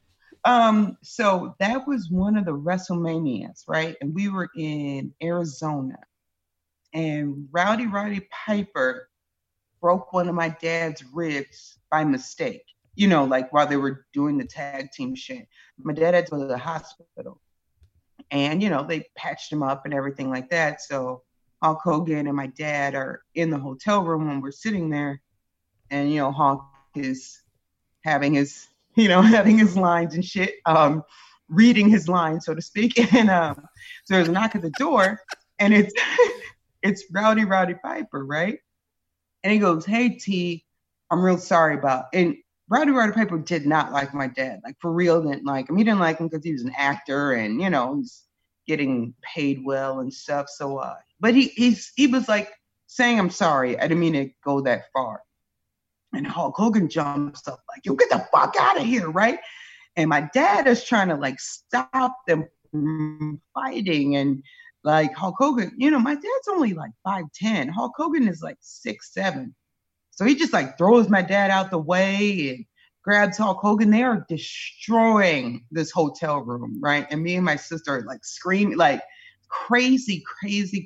So that was one of the WrestleManias, right? And we were in Arizona, and Rowdy Piper broke one of my dad's ribs by mistake, like while they were doing the tag team shit. My dad had to go to the hospital, and, they patched him up and everything like that. So Hulk Hogan and my dad are in the hotel room when we're sitting there, and, Hulk is having his lines and shit, reading his lines, so to speak. And so there's a knock at the door, and it's Rowdy Piper, right? And he goes, hey, T, I'm real sorry about. And Rowdy Piper did not like my dad, like for real, didn't like him. He didn't like him because he was an actor, and he's getting paid well and stuff. So, but he was like saying, I'm sorry, I didn't mean to go that far. And Hulk Hogan jumps up like, yo, get the fuck out of here, right? And my dad is trying to like stop them from fighting. And like Hulk Hogan, my dad's only like 5'10". Hulk Hogan is like 6'7". So he just like throws my dad out the way and grabs Hulk Hogan. They are destroying this hotel room, right? And me and my sister are like screaming, like crazy, like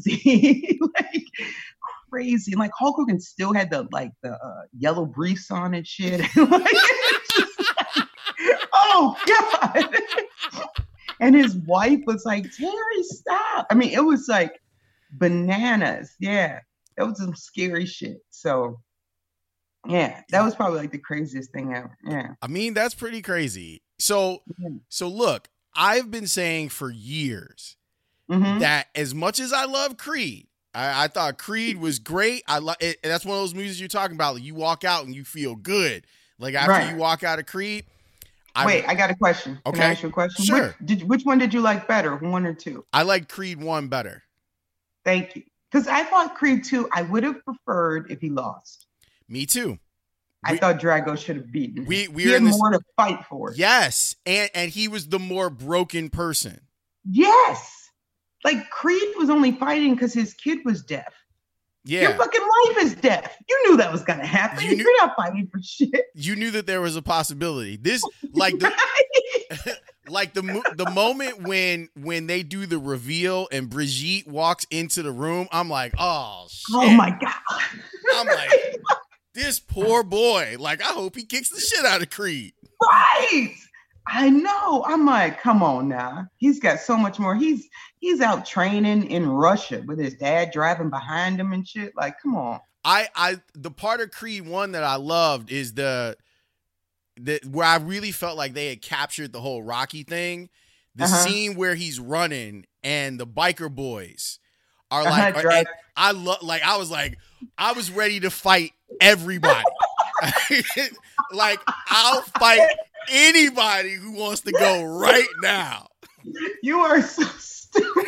crazy. And like Hulk Hogan still had the yellow briefs on and shit. Like, oh God. And his wife was like, Terry, stop. I mean, it was like bananas. Yeah. That was some scary shit. So yeah, that was probably like the craziest thing ever. Yeah. I mean, that's pretty crazy. So look, I've been saying for years that as much as I love Creed, I thought Creed was great. I love it. That's one of those movies you're talking about. Like, you walk out and you feel good. Like after you walk out of Creed. I got a question. Okay. Can I ask you a question? Sure. Which one did you like better, 1 or 2? I like Creed 1 better. Thank you. Because I thought Creed 2, I would have preferred if he lost. Me too. I thought Drago should have beaten. We he had more to fight for. Yes, and he was the more broken person. Yes. Like Creed was only fighting because his kid was deaf. Yeah. Your fucking wife is deaf. You knew that was gonna happen. You're not fighting for shit. You knew that there was a possibility. This, like the, like the moment when they do the reveal and Brigitte walks into the room, I'm like, oh shit. Oh my god. I'm like, this poor boy. Like, I hope he kicks the shit out of Creed. Right. I know. I'm like, come on now. He's got so much more. He's out training in Russia with his dad driving behind him and shit. Like, come on. The part of Creed 1 that I loved is the where I really felt like they had captured the whole Rocky thing. The scene where he's running and the biker boys are like, and I was ready to fight everybody. Like, I'll fight anybody who wants to go right now. You are so stupid.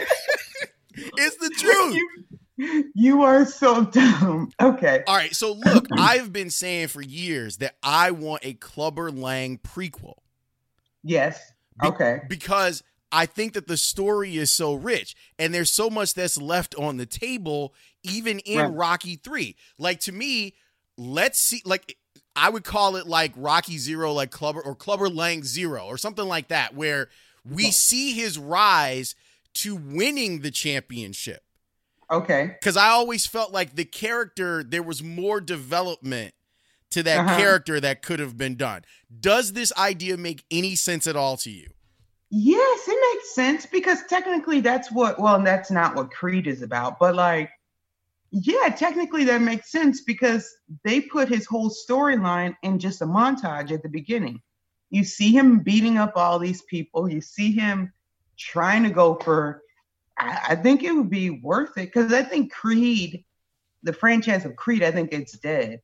It's the truth. You are so dumb. Okay. All right. So look, I've been saying for years that I want a Clubber Lang prequel. Yes. Okay. Because I think that the story is so rich and there's so much that's left on the table, even in Rocky 3. Like, to me, let's see, like, I would call it like Rocky 0, like Clubber Lang 0 or something like that, where we see his rise to winning the championship. Okay. Because I always felt like the character, there was more development to that character that could have been done. Does this idea make any sense at all to you? Yes, it makes sense because technically that's not what Creed is about. But like, yeah, technically that makes sense because they put his whole storyline in just a montage at the beginning. You see him beating up all these people. You see him trying to go for, I think it would be worth it because I think Creed, the franchise of Creed, I think it's dead.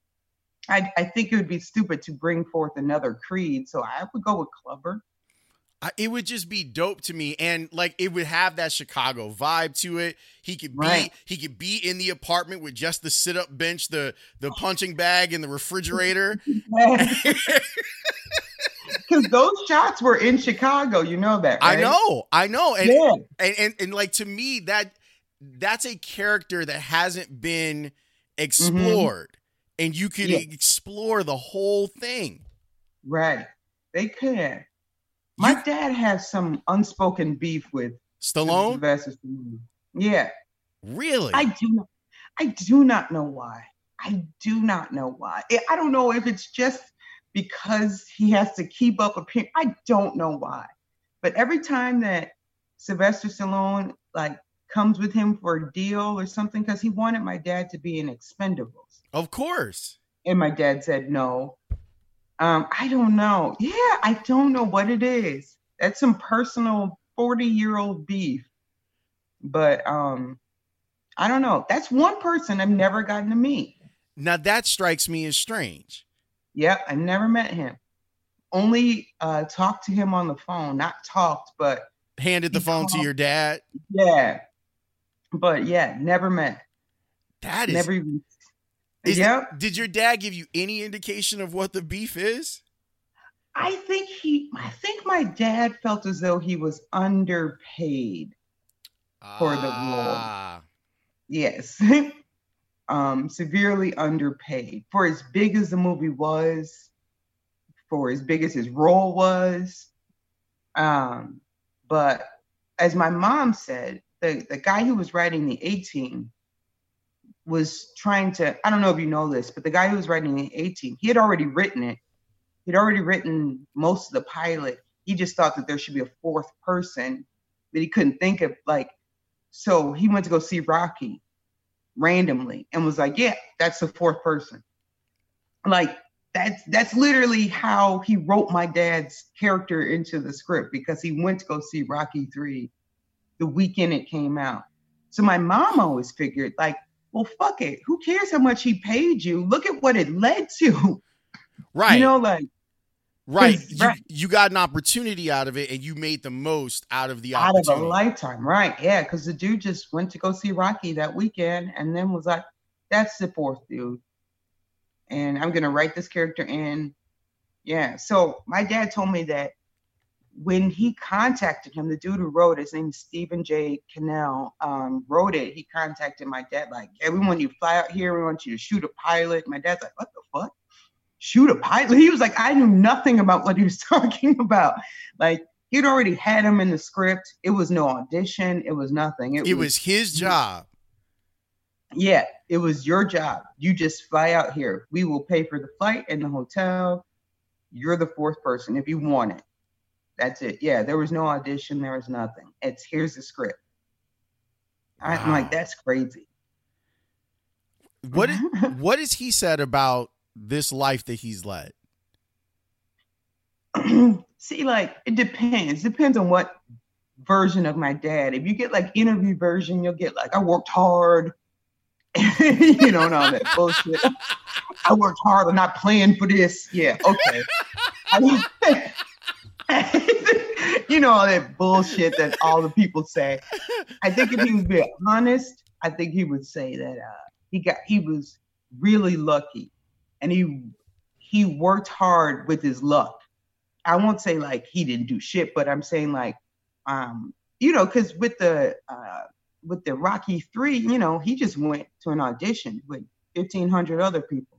I think it would be stupid to bring forth another Creed. So I would go with Clubber. It would just be dope to me, and like it would have that Chicago vibe to it. He could be in the apartment with just the sit-up bench, the punching bag, and the refrigerator. Because those shots were in Chicago, you know that, right? I know, and like, to me, that's a character that hasn't been explored, and you could explore the whole thing. Right, they can. My dad has some unspoken beef with Stallone. Sylvester Stallone. Yeah. Really? I do not know why. I do not know why. I don't know if it's just because he has to keep up appearance. I don't know why. But every time that Sylvester Stallone like comes with him for a deal or something, because he wanted my dad to be in Expendables. Of course. And my dad said no. I don't know. Yeah, I don't know what it is. That's some personal 40-year-old beef. But I don't know. That's one person I've never gotten to meet. Now that strikes me as strange. Yep, I never met him. Only talked to him on the phone. Not talked, but handed the phone to your dad. Yeah, but yeah, never met. That is never even. Did your dad give you any indication of what the beef is? I think my dad felt as though he was underpaid for the role. Yes. Severely underpaid for as big as the movie was, for as big as his role was. But as my mom said, the guy who was writing the A-Team was trying to, I don't know if you know this, but the guy who was writing the A-Team, he had already written it. He'd already written most of the pilot. He just thought that there should be a fourth person that he couldn't think of. Like, so he went to go see Rocky randomly and was like, yeah, that's the fourth person. Like, that's literally how he wrote my dad's character into the script, because he went to go see Rocky 3 the weekend it came out. So my mom always figured, like, well, fuck it. Who cares how much he paid you? Look at what it led to. Right. You know, like. Right. You got an opportunity out of it and you made the most out of the opportunity. Out of a lifetime. Right. Yeah. Because the dude just went to go see Rocky that weekend and then was like, that's the fourth dude. And I'm going to write this character in. Yeah. So my dad told me that when he contacted him, the dude who wrote it, his name is Stephen J. Cannell, wrote it. He contacted my dad like, yeah, we want you to fly out here. We want you to shoot a pilot. My dad's like, what the fuck? Shoot a pilot? He was like, I knew nothing about what he was talking about. Like, he'd already had him in the script. It was no audition. It was nothing. It was his job. Yeah, it was your job. You just fly out here. We will pay for the flight and the hotel. You're the fourth person if you want it. That's it. Yeah, there was no audition. There was nothing. Here's the script. Wow. I'm like, that's crazy. What has he said about this life that he's led? See, like, it depends. Depends on what version of my dad. If you get like interview version, you'll get like, I worked hard, and all that bullshit. I worked hard. I'm not playing for this. Yeah, okay. All that bullshit that all the people say. I think if he was being honest, I think he would say that he was really lucky, and he worked hard with his luck. I won't say like he didn't do shit, but I'm saying like, because with the Rocky III, he just went to an audition with 1,500 other people.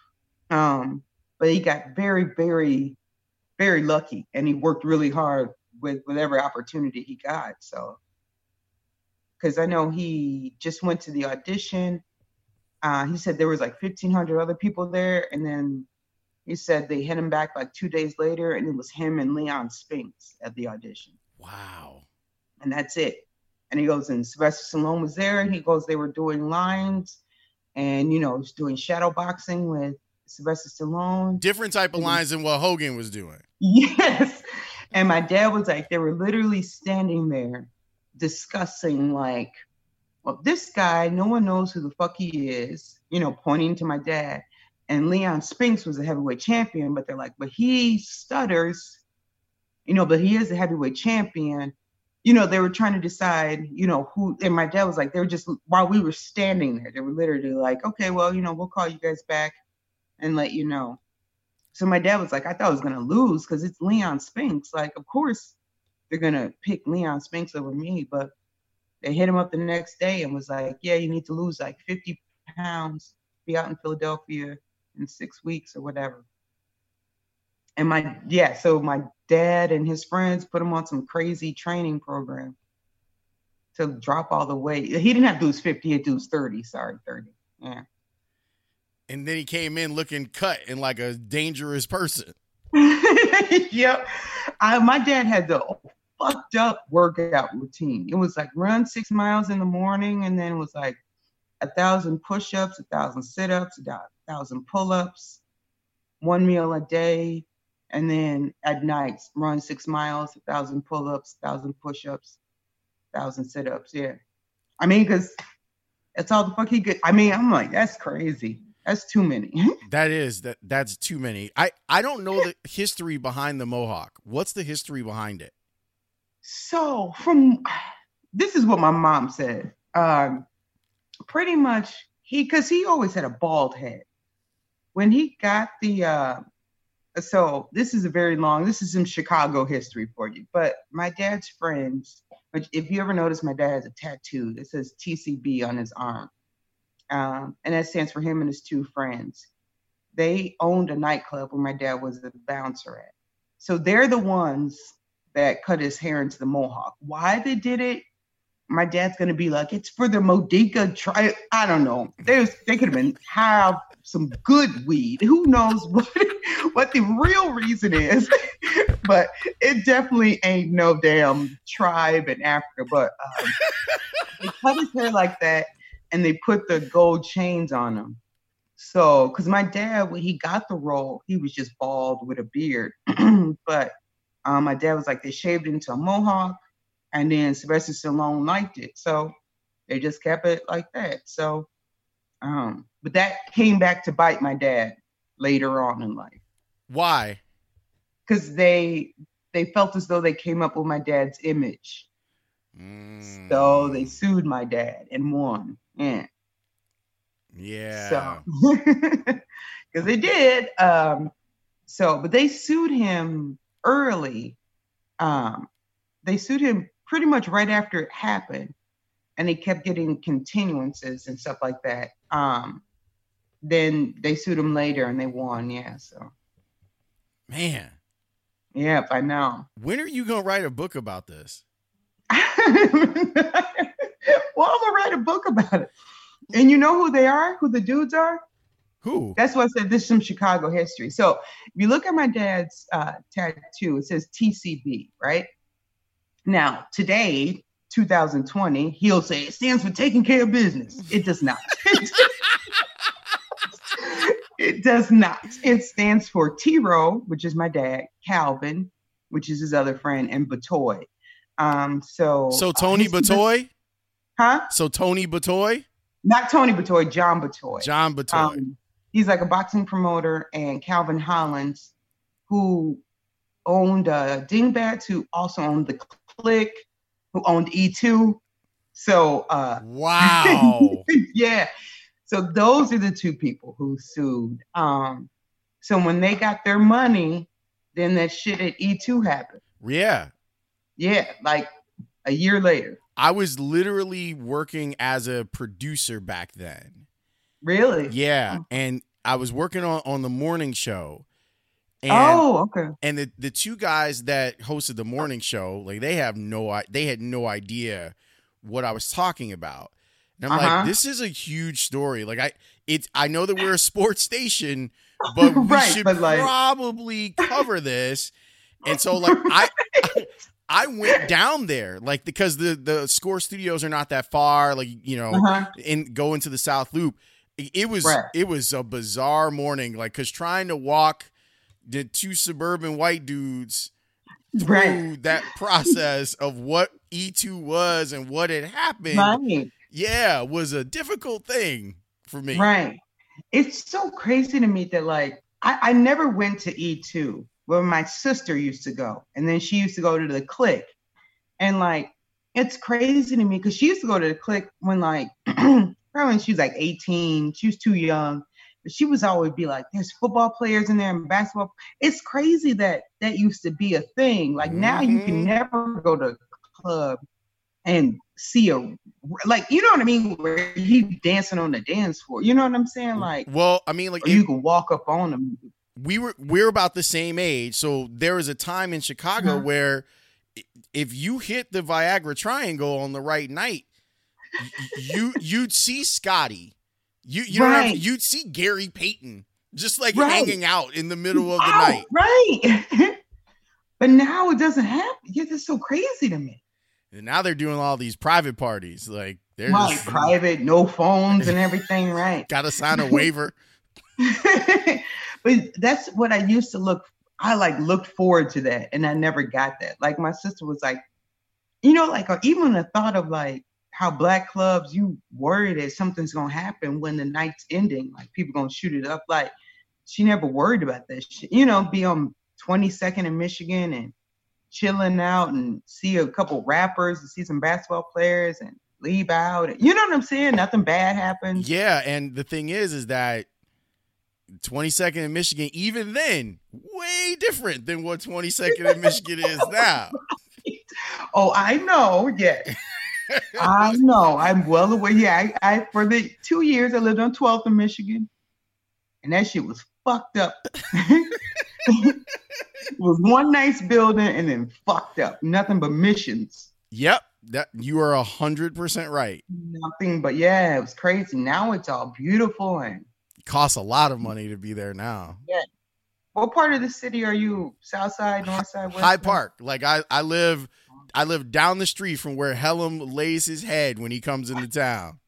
But he got very, very, very lucky, and he worked really hard with every opportunity he got. So, because I know he just went to the audition. He said there was like 1,500 other people there, and then he said they hit him back like 2 days later, and it was him and Leon Spinks at the audition. Wow. And that's it. And he goes, and Sylvester Stallone was there, and he goes, they were doing lines, and was doing shadow boxing with Sylvester Stallone. Different type of lines than what Hogan was doing. Yes. And my dad was like, they were literally standing there discussing like, well, this guy, no one knows who the fuck he is, pointing to my dad. And Leon Spinks was a heavyweight champion, but they're like, but he stutters, but he is a heavyweight champion. They were trying to decide, who, and my dad was like, they were just, while we were standing there, they were literally like, okay, well, we'll call you guys back and let you know. So my dad was like, I thought I was going to lose because it's Leon Spinks. Like, of course, they're going to pick Leon Spinks over me. But they hit him up the next day and was like, yeah, you need to lose like 50 pounds, be out in Philadelphia in 6 weeks or whatever. And so my dad and his friends put him on some crazy training program to drop all the weight. He didn't have to lose 50, he had to lose 30. Sorry, 30. Yeah. And then he came in looking cut and like a dangerous person. Yep. My dad had the fucked up workout routine. It was like run 6 miles in the morning, and then it was like 1,000 push-ups, 1,000 sit-ups, 1,000 pull-ups, 1 meal a day, and then at night run 6 miles, 1,000 pull-ups, 1,000 push-ups, 1,000 sit-ups. Yeah. I mean, because that's all the fuck he could. I mean, I'm like, that's crazy. That's too many. That's too many. I don't know the history behind the Mohawk. What's the history behind it? So this is what my mom said. Pretty much because he always had a bald head. When he got so this is some Chicago history for you. But my dad's friends, which if you ever notice, my dad has a tattoo that says TCB on his arm. And that stands for him and his two friends. They owned a nightclub where my dad was the bouncer at. So they're the ones that cut his hair into the Mohawk. Why they did it, my dad's going to be like, it's for the Modica tribe. I don't know. They could have some good weed. Who knows what the real reason is. But it definitely ain't no damn tribe in Africa. But they cut his hair like that. And they put the gold chains on him. So, because my dad, when he got the role, he was just bald with a beard. But my dad was like, they shaved into a Mohawk, and then Sylvester Stallone liked it. So they just kept it like that. So, but that came back to bite my dad later on in life. Why? Because they felt as though they came up with my dad's image. So they sued my dad and won. Yeah. So, because they did. But they sued him early they sued him pretty much right after it happened, and he kept getting continuances and stuff like that. Then they sued him later and they won. Yeah. So. Man. Yep, I know. When are you gonna write a book about this? Well, I'm gonna write a book about it. And you know who they are? Who the dudes are? Who? That's why I said this is some Chicago history. So if you look at my dad's tattoo, it says TCB, right? Now, today, 2020, he'll say it stands for taking care of business. It does not. It does not. It stands for T-Row, which is my dad, Calvin, which is his other friend, and Batoy. So Tony Batoy? Huh? So Tony Batoy? Not Tony Batoy, John Batoy. John Batoy. He's like a boxing promoter, and Calvin Hollins, who owned Dingbats, who also owned the Click, who owned E2. So wow. Yeah. So those are the two people who sued. So when they got their money, then that shit at E2 happened. Yeah. Yeah, like a year later. I was literally working as a producer back then. Really? Yeah. And I was working on the morning show. And, okay. And the two guys that hosted the morning show, like they had no idea what I was talking about. And I'm like, this is a huge story. Like I know that we're a sports station, but we should probably cover this. And so like I went down there, like, because the Score studios are not that far, like, you know, and go into the South Loop. It was a bizarre morning, like, because trying to walk the two suburban white dudes through that process of what E2 was and what had happened, was a difficult thing for me. Right. It's so crazy to me that, like, I never went to E2. Where my sister used to go, and then she used to go to the Click, and like it's crazy to me because she used to go to the Click when like probably when she was like 18. She was too young, but she was always be like, "There's football players in there and basketball." It's crazy that used to be a thing. Like now you can never go to a club and see a like, you know what I mean, where he dancing on the dance floor. You know what I'm saying? Like, well, I mean, like you can walk up on him. We're about the same age, so there was a time in Chicago where if you hit the Viagra Triangle on the right night, you'd see Scotty, you know what I mean? You'd see Gary Payton just like hanging out in the middle of the night, right? But now it doesn't happen. Yeah, that's so crazy to me. And now they're doing all these private parties, like they're just private, no phones and everything, right? Got to sign a waiver. But that's what I used to looked forward to that. And I never got that. Like my sister was like, you know, like, or even the thought of like how black clubs, you worry that something's going to happen when the night's ending. Like people going to shoot it up. Like she never worried about that shit. You know, be on 22nd in Michigan and chilling out and see a couple rappers and see some basketball players and leave out. You know what I'm saying? Nothing bad happens. Yeah. And the thing is that 22nd in Michigan, even then, way different than what 22nd in Michigan is now. Oh, I know. Yeah. I know. I'm well aware. Yeah. I for the 2 years I lived on 12th in Michigan, and that shit was fucked up. It was one nice building and then fucked up. Nothing but missions. Yep. That you are 100% right. Nothing but it was crazy. Now it's all beautiful and costs a lot of money to be there now. Yeah. What part of the city are you? South side, north side, west Hyde Park. Like I live down the street from where Helm lays his head when he comes into town.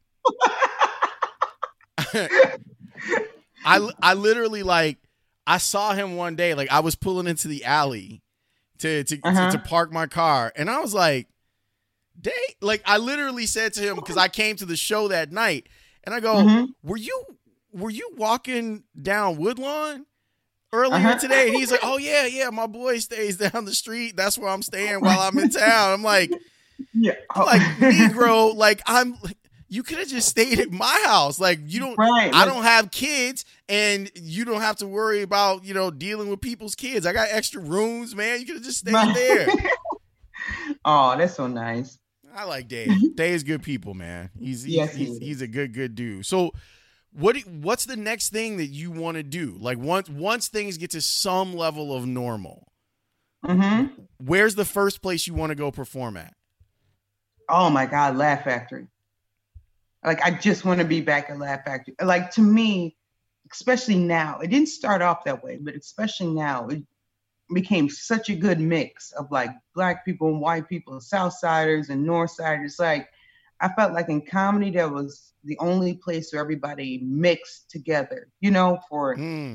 I literally, like, I saw him one day, like I was pulling into the alley to park my car, and I was like, dang, like I literally said to him, because I came to the show that night, and I go, were you walking down Woodlawn earlier today? And he's like, oh yeah, my boy stays down the street. That's where I'm staying while I'm in town. I'm like, Negro, like you could have just stayed at my house. Like, you don't, Right. I don't have kids, and you don't have to worry about, dealing with people's kids. I got extra rooms, man. You could have just stayed there. Oh, that's so nice. I like Dave. Dave's good people, man. He's a good dude. So what's the next thing that you want to do? Like, once things get to some level of normal, Mm-hmm. where's the first place you want to go perform at? Oh my God, Laugh Factory. Like, I just want to be back at Laugh Factory. Like, to me, especially now, it didn't start off that way, but especially now, it became such a good mix of like Black people and white people, Southsiders and Northsiders. Like, I felt like in comedy, that was the only place where everybody mixed together, for,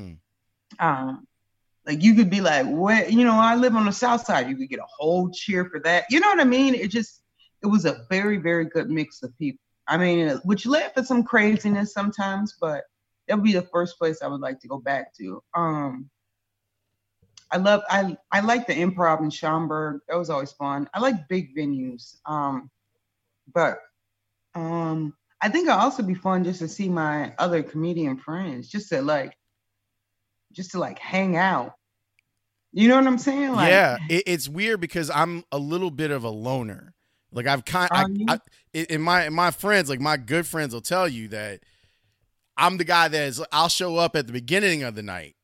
like, you could be like, what, I live on the South Side. You could get a whole cheer for that. You know what I mean? It was a very, very good mix of people. I mean, which led for some craziness sometimes, but that would be the first place I would like to go back to. I like the Improv in Schaumburg. That was always fun. I like big venues. But I think it'll also be fun just to see my other comedian friends, just to hang out. You know what I'm saying? Like, yeah, it's weird because I'm a little bit of a loner. Like, in my friends, like my good friends will tell you that I'm the guy I'll show up at the beginning of the night.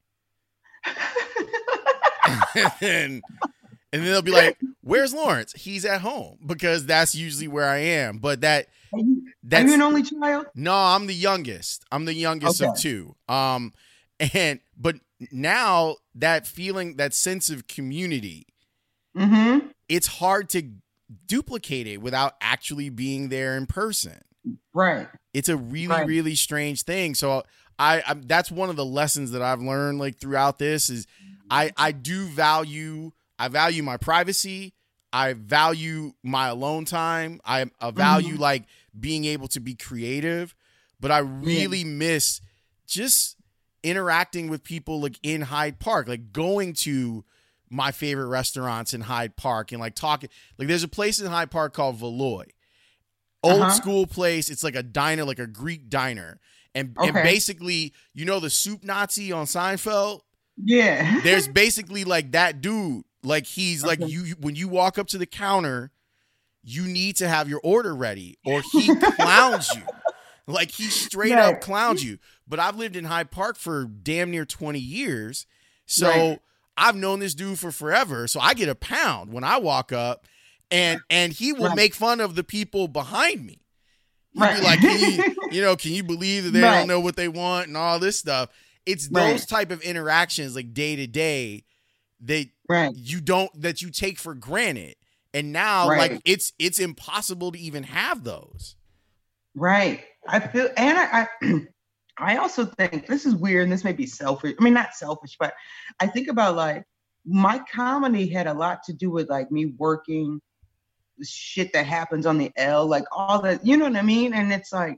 and then they'll be like, "Where's Lawrence?" He's at home, because that's usually where I am. But that's are you an only child? No, I'm the youngest. I'm the youngest of two. But now that feeling, that sense of community, mm-hmm. it's hard to duplicate it without actually being there in person. Right. It's a really, really strange thing. So I that's one of the lessons that I've learned, like, throughout this is I value my privacy. I value my alone time. I value like being able to be creative, but I really miss just interacting with people, like in Hyde Park, like going to my favorite restaurants in Hyde Park and like talking. Like, there's a place in Hyde Park called Valois. Old school place. It's like a diner, like a Greek diner. And basically, the soup Nazi on Seinfeld? Yeah. There's basically like that dude. Like, he's like, when you walk up to the counter, you need to have your order ready or he clowns you. Like, he straight up clowns you. But I've lived in Hyde Park for damn near 20 years. So I've known this dude for forever. So I get a pound when I walk up, and he will make fun of the people behind me. He'd be like, can you believe that they don't know what they want and all this stuff? It's those type of interactions, like day to day, that you take for granted. And now like it's impossible to even have those. Right. I feel, and I also think this is weird, and this may be selfish. I mean, not selfish, but I think about like my comedy had a lot to do with like me working the shit that happens on the L, like all that, you know what I mean? And it's like,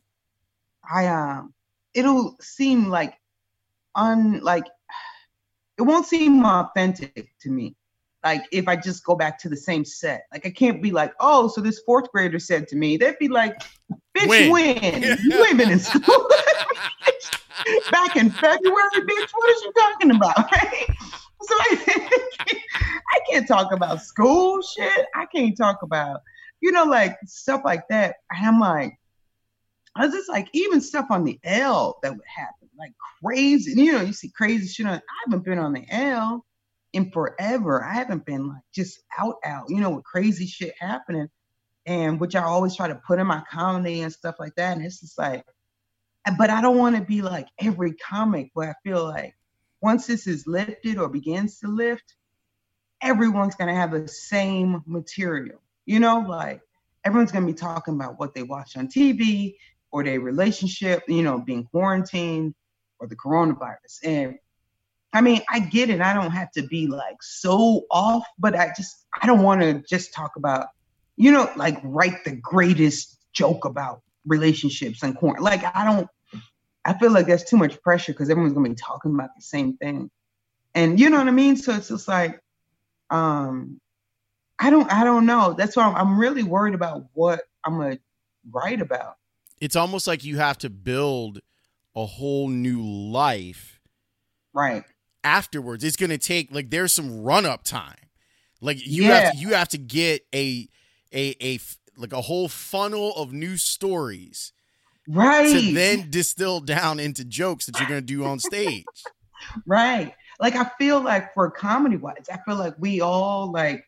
it'll seem like it won't seem authentic to me. Like, if I just go back to the same set, like I can't be like, oh, so this fourth grader said to me, they'd be like, bitch, when? You ain't been in school back in February, bitch. What is you talking about? Right? So I can't talk about school shit. I can't talk about, like stuff like that. And I'm like, I was just like, even stuff on the L that would happen, like crazy. You see crazy shit on. I haven't been on the L in forever. I haven't been like just out, with crazy shit happening, and which I always try to put in my comedy and stuff like that. And it's just like, but I don't want to be like every comic where I feel like once this is lifted or begins to lift, everyone's going to have the same material, like everyone's going to be talking about what they watch on TV or their relationship, being quarantined or the coronavirus. And I mean, I get it. I don't have to be like so off, but I don't want to just talk about, like write the greatest joke about relationships and quarantine. Like, I feel like that's too much pressure because everyone's going to be talking about the same thing. And you know what I mean? So it's just like, I don't know. That's why I'm really worried about what I'm going to write about. It's almost like you have to build a whole new life. Right. Afterwards, it's going to take, like, there's some run up time. Like you have to get a whole funnel of new stories. Right. To then distill down into jokes that you're going to do on stage. Right. Like, I feel like for comedy wise, I feel like we all back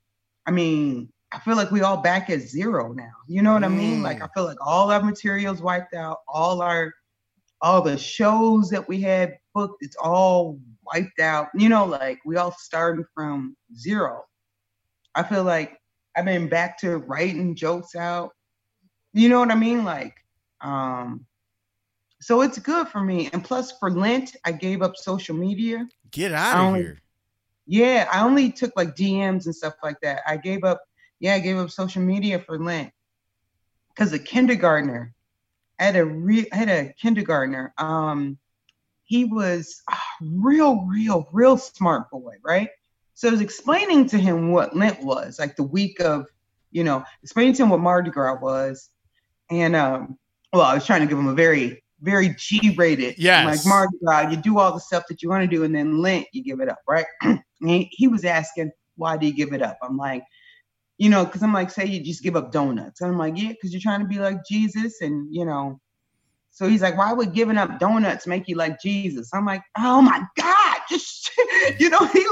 at zero now. You know what I mean? Like, I feel like all our materials wiped out, all the shows that we had booked, it's all wiped out. You know, like, we all started from zero. I feel like I've been back to writing jokes out. You know what I mean? Like, so it's good for me. And plus, for Lent, I gave up social media. Get out of here. Yeah, I only took like DMs and stuff like that. I gave up social media for Lent. Because a kindergartner, I had a kindergartner. He was a real smart boy, right? So I was explaining to him what Lent was, like the week of, explaining to him what Mardi Gras was. And, I was trying to give him a very, very G-rated, like Mardi Gras, you do all the stuff that you want to do, and then Lent, you give it up, right? And he was asking, why do you give it up? I'm like, because I'm like, say you just give up donuts. And I'm like, yeah, because you're trying to be like Jesus. And, so he's like, why would giving up donuts make you like Jesus? I'm like, oh my God, just, he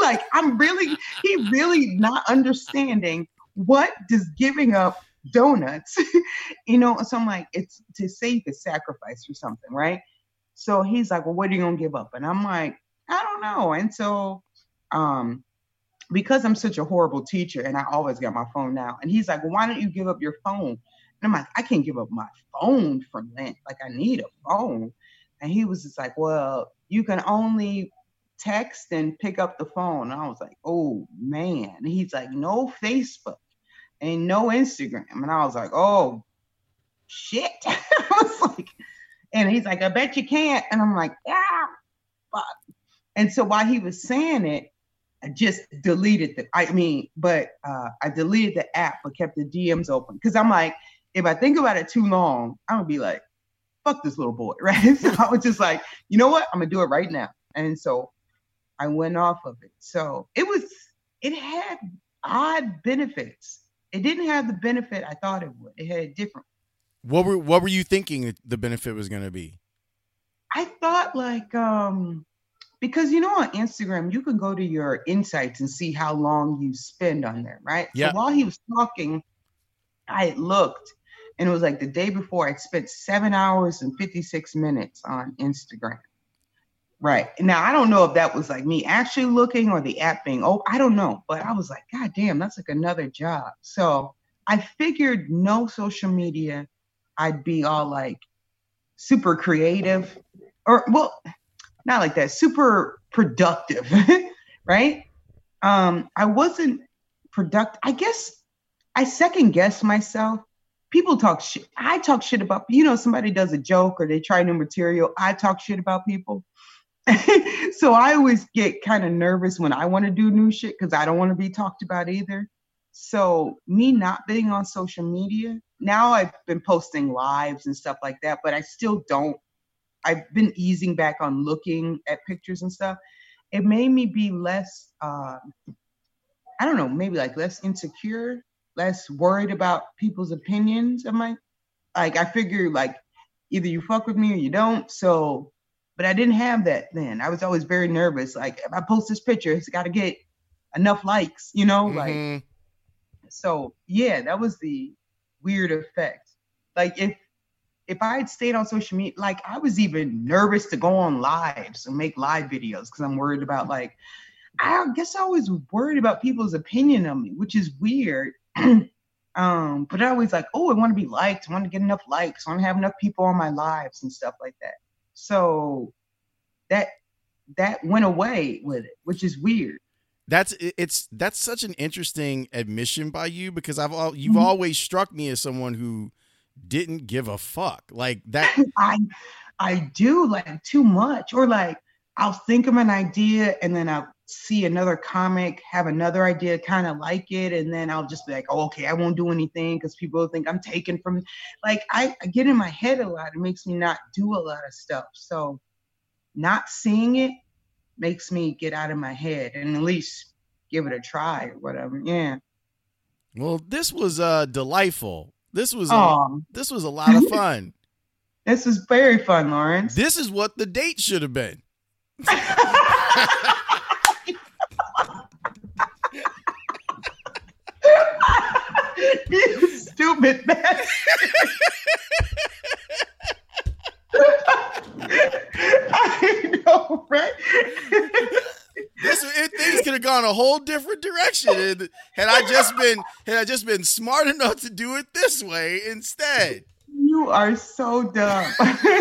really not understanding what does giving up donuts, so I'm like, it's to save the sacrifice or something, right? So he's like, well, what are you gonna give up? And I'm like, I don't know. And so because I'm such a horrible teacher and I always got my phone now, and he's like, well, why don't you give up your phone? And I'm like, I can't give up my phone for Lent. Like, I need a phone. And he was just like, well, you can only text and pick up the phone. And I was like, oh man. And he's like, no Facebook and no Instagram. And I was like, oh shit. I was like, and he's like, I bet you can't. And I'm like, yeah, fuck. And so while he was saying it, I just deleted I deleted the app, but kept the DMs open. Cause I'm like, if I think about it too long, I'm gonna be like, fuck this little boy, right? So I was just like, you know what? I'm gonna do it right now. And so I went off of it. So it had odd benefits. It didn't have the benefit I thought it would. It had different. What were you thinking the benefit was going to be? I thought like, because on Instagram, you can go to your insights and see how long you spend on there, right? Yeah. So while he was talking, I had looked, and it was like the day before, I spent 7 hours and 56 minutes on Instagram. Right. Now, I don't know if that was like me actually looking or the app being, I don't know. But I was like, God damn, that's like another job. So I figured no social media, I'd be all like super creative or, well, not like that, super productive. Right. I wasn't productive. I guess I second guess myself. People talk shit. I talk shit about, somebody does a joke or they try new material. I talk shit about people. So I always get kind of nervous when I want to do new shit because I don't want to be talked about either. So me not being on social media, now I've been posting lives and stuff like that, but I still don't. I've been easing back on looking at pictures and stuff. It made me be less, I don't know, maybe like less insecure, less worried about people's opinions of my, like I figure like either you fuck with me or you don't. So, but I didn't have that then. I was always very nervous. Like if I post this picture, it's got to get enough likes, like, so yeah, that was the weird effect. Like if I had stayed on social media, like I was even nervous to go on lives and make live videos because I'm worried about like, I guess I was worried about people's opinion of me, which is weird. But I always like, I want to be liked. I want to get enough likes. I want to have enough people on my lives and stuff like that. So that went away with it, which is weird. That's such an interesting admission by you because you've always struck me as someone who didn't give a fuck like that. I do like too much, or like I'll think of an idea and then I'll see another comic have another idea, kind of like it, and then I'll just be like, oh, okay, I won't do anything because people will think I'm taken from. Like I get in my head a lot. It makes me not do a lot of stuff. So not seeing it makes me get out of my head and at least give it a try or whatever. Yeah. Well, this was delightful. This was a lot of fun. This was very fun, Lawrence. This is what the date should have been. You stupid man. I know, right? Things could have gone a whole different direction had I just been smart enough to do it this way instead. You are so dumb.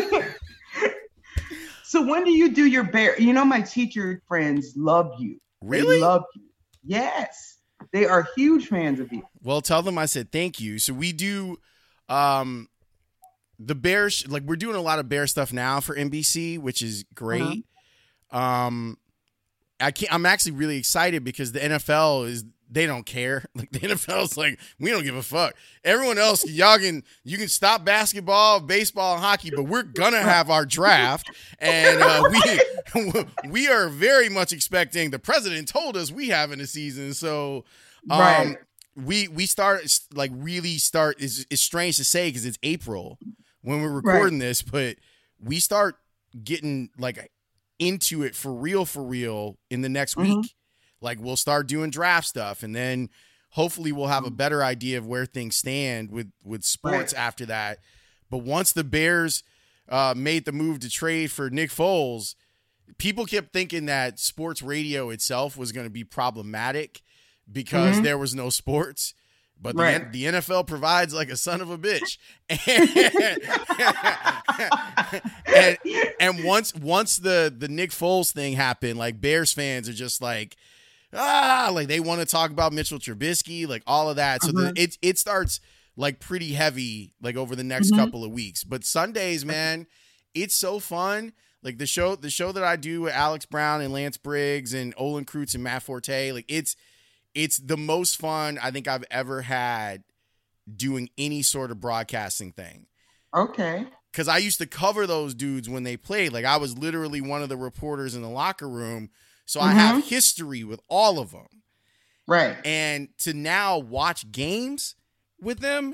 So when do you do your bear? You know, my teacher friends love you. Really? They love you. Yes. They are huge fans of you. Well, tell them I said thank you. So we do the Bears, like we're doing a lot of Bear stuff now for NBC, which is great. I'm actually really excited because the NFL they don't care. Like the NFL is like, we don't give a fuck. Everyone else, you can stop basketball, baseball, and hockey, but we're gonna have our draft, and we are very much expecting. The president told us we have in the season, so right. We start like really start. It's strange to say because it's April when we're recording this, but we start getting like into it for real in the next week. Like we'll start doing draft stuff, and then hopefully we'll have a better idea of where things stand with sports after that. But once the Bears made the move to trade for Nick Foles, people kept thinking that sports radio itself was going to be problematic because there was no sports. But the NFL provides like a son of a bitch. And once the Nick Foles thing happened, like Bears fans are just like, like they want to talk about Mitchell Trubisky, like all of that. So it starts like pretty heavy, like over the next couple of weeks. But Sundays, man, it's so fun. Like the show that I do with Alex Brown and Lance Briggs and Olin Kreutz and Matt Forte, like it's the most fun I think I've ever had doing any sort of broadcasting thing. Okay. Because I used to cover those dudes when they played. Like I was literally one of the reporters in the locker room. So I have history with all of them. Right. And to now watch games with them.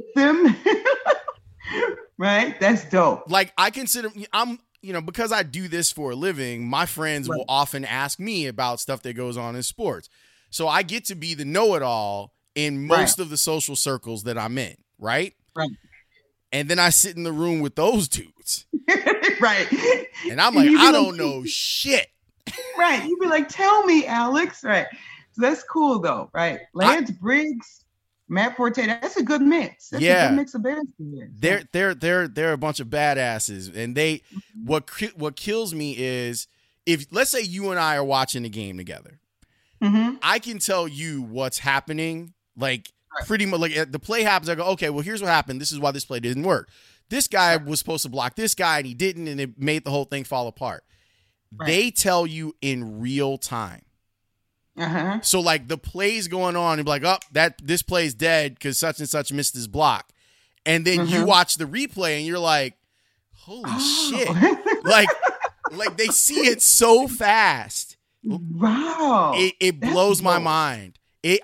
Right. That's dope. Like I consider because I do this for a living, my friends will often ask me about stuff that goes on in sports. So I get to be the know-it-all in most of the social circles that I'm in. Right. Right. And then I sit in the room with those dudes. Right. And I'm like, I don't know shit. Right. You'd be like, tell me, Alex. Right. So that's cool, though. Right. Lance Briggs, Matt Forte, that's a good mix. That's a good mix of Bears. They're a bunch of badasses. And what kills me is if, let's say you and I are watching a game together, I can tell you what's happening. Like pretty much like the play happens. I go, okay, well, here's what happened. This is why this play didn't work. This guy was supposed to block this guy and he didn't. And it made the whole thing fall apart. Right. They tell you in real time. So like the play's going on and be like, oh, this play's dead because such and such missed his block. And then you watch the replay and you're like, holy shit. like they see it so fast. Wow. It blows my mind.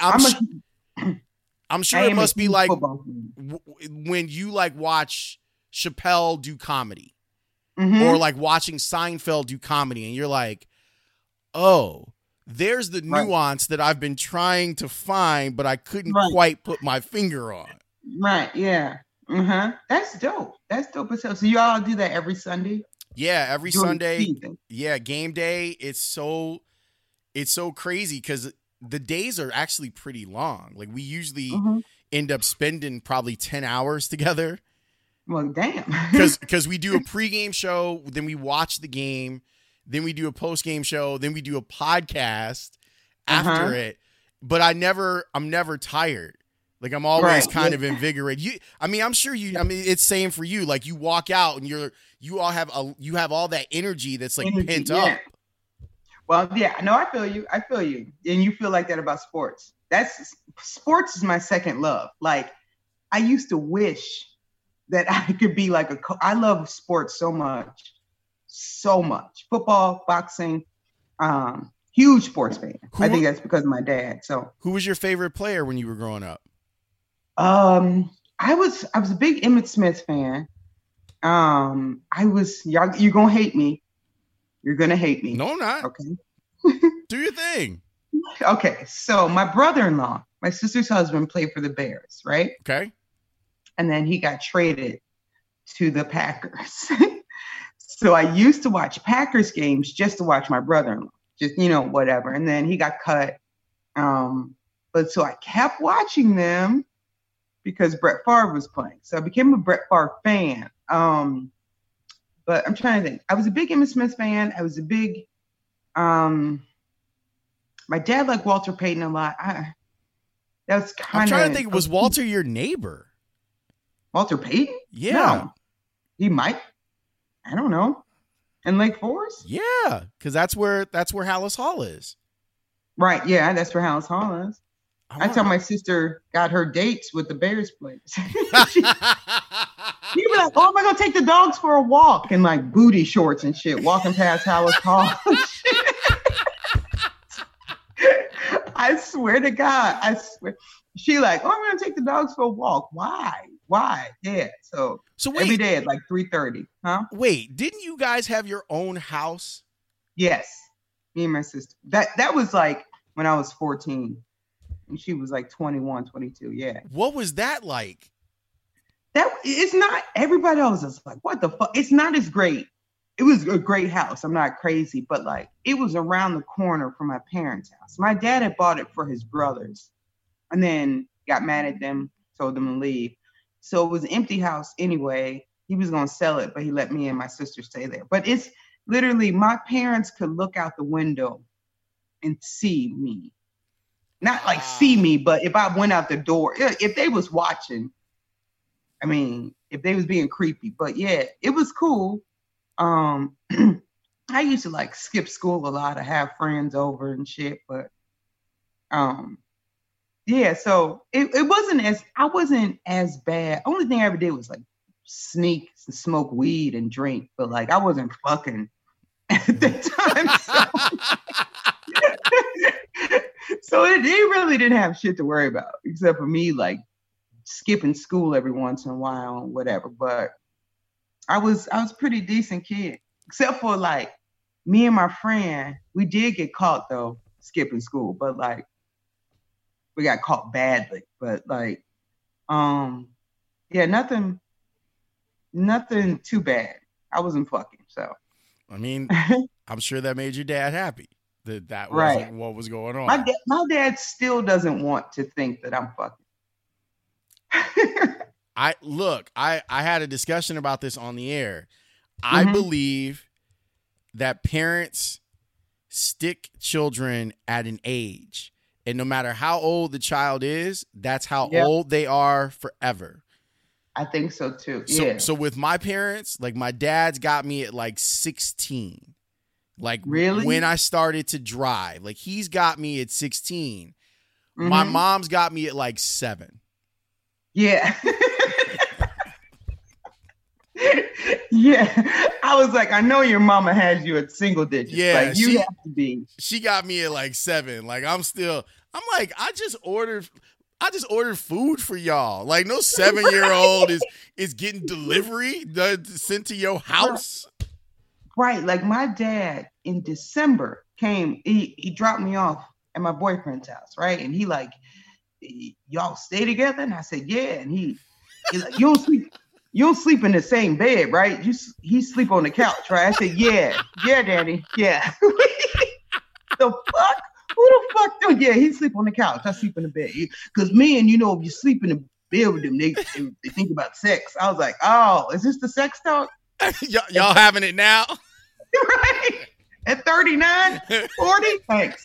I'm sure it must be like when you like watch Chappelle do comedy. Or like watching Seinfeld do comedy and you're like, oh, there's the nuance that I've been trying to find, but I couldn't quite put my finger on. Right. Yeah. That's dope. That's dope as hell. So you all do that every Sunday? Yeah. Every Sunday. Yeah. Game day. It's so crazy because the days are actually pretty long. Like we usually end up spending probably 10 hours together. Well, damn. Because we do a pregame show, then we watch the game, then we do a postgame show, then we do a podcast after it. But I'm never tired. Like I'm always kind of invigorated. I'm sure it's same for you. Like you walk out and you have all that energy that's like pent up. Well, yeah, no, I feel you. I feel you. And you feel like that about sports. Sports is my second love. Like, I used to wish that I could be like I love sports so much. So much. Football, boxing, huge sports fan. I think that's because of my dad. So who was your favorite player when you were growing up? I was a big Emmitt Smith fan. You're gonna hate me. You're gonna hate me. No, I'm not. Okay. Do your thing. Okay. So my brother-in-law, my sister's husband, played for the Bears, right? Okay. And then he got traded to the Packers. So I used to watch Packers games just to watch my brother-in-law, just, whatever. And then he got cut. But so I kept watching them because Brett Favre was playing. So I became a Brett Favre fan. But I'm trying to think. I was a big Emmitt Smith fan. I was a big, my dad liked Walter Payton a lot. That's kind of. I'm trying to think. Was Walter your neighbor? Walter Payton? Yeah. No. He might. I don't know. In Lake Forest? Yeah, because that's where Hallis Hall is. Right. Yeah, that's where Hallis Hall is. I tell my sister got her dates with the Bears players. She'd be like, "Oh, am I gonna take the dogs for a walk?" in like booty shorts and shit, walking past Hallis Hall. I swear to God, I swear. She like, "Oh, I'm gonna take the dogs for a walk." Why? Yeah. So wait, every day at like 3:30. Huh? Wait, didn't you guys have your own house? Yes, me and my sister. That was like when I was 14. And she was like 21, 22. Yeah. What was that like? It's not, everybody else is like, what the fuck? It's not as great. It was a great house. I'm not crazy, but like it was around the corner from my parents' house. My dad had bought it for his brothers and then got mad at them, told them to leave. So it was an empty house anyway. He was going to sell it, but he let me and my sister stay there. But it's literally, my parents could look out the window and see me. Not like see me, but if I went out the door, if they was watching, I mean, if they was being creepy, but yeah, it was cool. I used to like skip school a lot. I have friends over and shit, but yeah, so I wasn't as bad. Only thing I ever did was like sneak, smoke weed and drink, but like I wasn't fucking at that time. So it really didn't have shit to worry about, except for me like skipping school every once in a while and whatever. But I was pretty decent kid, except for like me and my friend, we did get caught though skipping school, but like we got caught badly. But like, yeah, nothing too bad. I wasn't fucking, so. I mean, I'm sure that made your dad happy. That wasn't right. What was going on. My dad still doesn't want to think that I'm fucking. I had a discussion about this on the air. Mm-hmm. I believe that parents stick children at an age, and no matter how old the child is, that's how old they are forever. I think so too. Yeah. So with my parents, like my dad's got me at like 16. Like really? When I started to drive, like he's got me at 16. Mm-hmm. My mom's got me at like 7. Yeah. Yeah. I was like, I know your mama has you at single digits. Yeah. Like you have to be. She got me at like 7. Like I'm like, I just ordered food for y'all. Like no 7-year-old is getting delivery sent to your house. Right. Like my dad in December came, he dropped me off at my boyfriend's house. Right. And he like, y'all stay together? And I said, yeah. And he like, you don't sleep in the same bed, right? He sleep on the couch, right? I said, yeah, daddy. Yeah. The fuck? Who the fuck do? Yeah, he sleep on the couch. I sleep in the bed. Because men, if you sleep in the bed with them, they think about sex. I was like, oh, is this the sex talk? Y'all having it now? Right. At 39, 40? Thanks.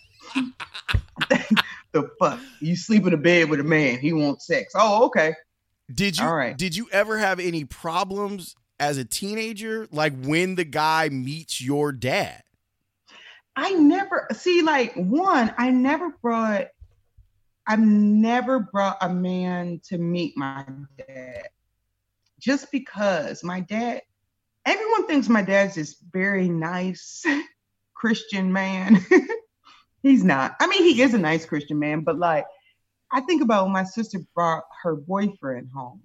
The fuck? You sleep in a bed with a man. He wants sex. Oh, okay. Did you ever have any problems as a teenager? Like when the guy meets your dad? I never see like one. I've never brought a man to meet my dad, just because my dad. Everyone thinks my dad's this very nice Christian man. He's not. I mean, he is a nice Christian man, but like, I think about when my sister brought her boyfriend home.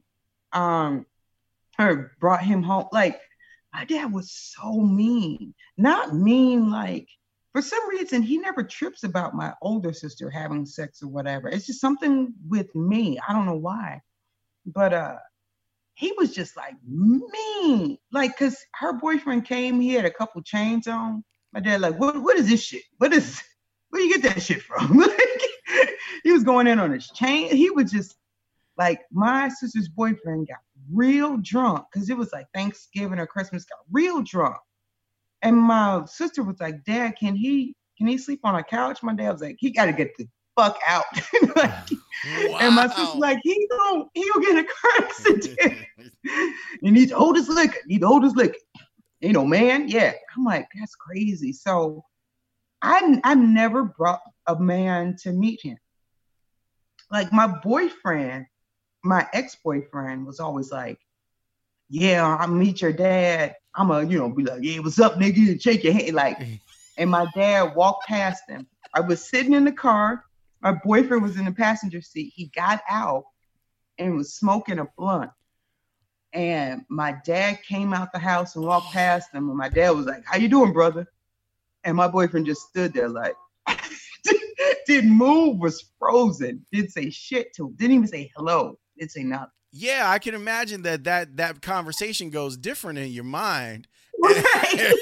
Brought him home. Like, my dad was so mean. Not mean like, for some reason, he never trips about my older sister having sex or whatever. It's just something with me. I don't know why. But he was just like mean. Like, cause her boyfriend came, he had a couple chains on. My dad like, what is this shit? Where do you get that shit from? Like, he was going in on his chain. He was just like, my sister's boyfriend got real drunk because it was like Thanksgiving or Christmas, got real drunk. And my sister was like, Dad, can he sleep on a couch? My dad was like, he got to get the fuck out. Like, wow. And my sister's like, he gonna get a car accident. You need to hold his liquor. You know, man. Yeah. I'm like, that's crazy. So I've never brought a man to meet him. Like my boyfriend, my ex-boyfriend was always like, yeah, I'll meet your dad. I'm gonna, be like, yeah, what's up, nigga? And shake your hand. Like, and my dad walked past him. I was sitting in the car. My boyfriend was in the passenger seat. He got out and was smoking a blunt. And my dad came out the house and walked past him. And my dad was like, how you doing, brother? And my boyfriend just stood there like, didn't move, was frozen. Didn't say shit to him. Didn't even say hello. Didn't say nothing. Yeah, I can imagine that conversation goes different in your mind. Right.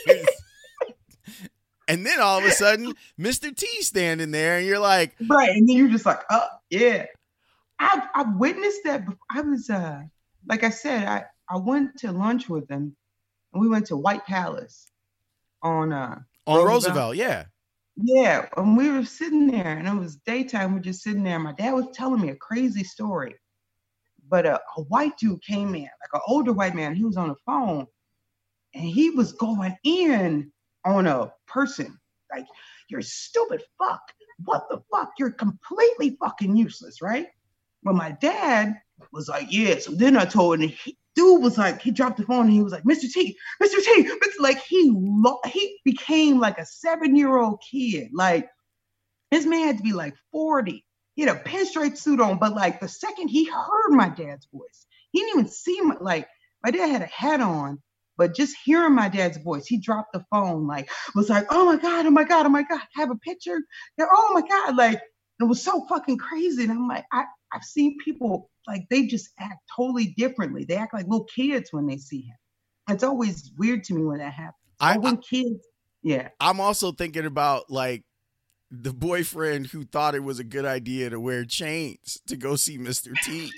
And then all of a sudden, Mr. T standing there, and you're like, right. And then you're just like, oh, yeah. I've witnessed that before. I was, like I said, I went to lunch with them, and we went to White Palace on Roosevelt, yeah. Yeah, and we were sitting there, and it was daytime. We're just sitting there. My dad was telling me a crazy story. But a white dude came in, like an older white man. He was on the phone, and he was going in on a person. Like, you're a stupid fuck. What the fuck? You're completely fucking useless, right? But my dad was like, yeah. So then I told him, dude was like, he dropped the phone, and he was like, Mr. T. It's like he became like a 7-year-old kid. Like, this man had to be like 40. He had a pinstripe suit on, but like the second he heard my dad's voice, he didn't even see my dad had a hat on, but just hearing my dad's voice, he dropped the phone, like, was like, oh my God, have a picture. They're, oh my God, like, it was so fucking crazy. And I'm like, I've seen people, like, they just act totally differently. They act like little kids when they see him. It's always weird to me when that happens. Kids, yeah. I'm also thinking about, like, the boyfriend who thought it was a good idea to wear chains to go see Mr. T.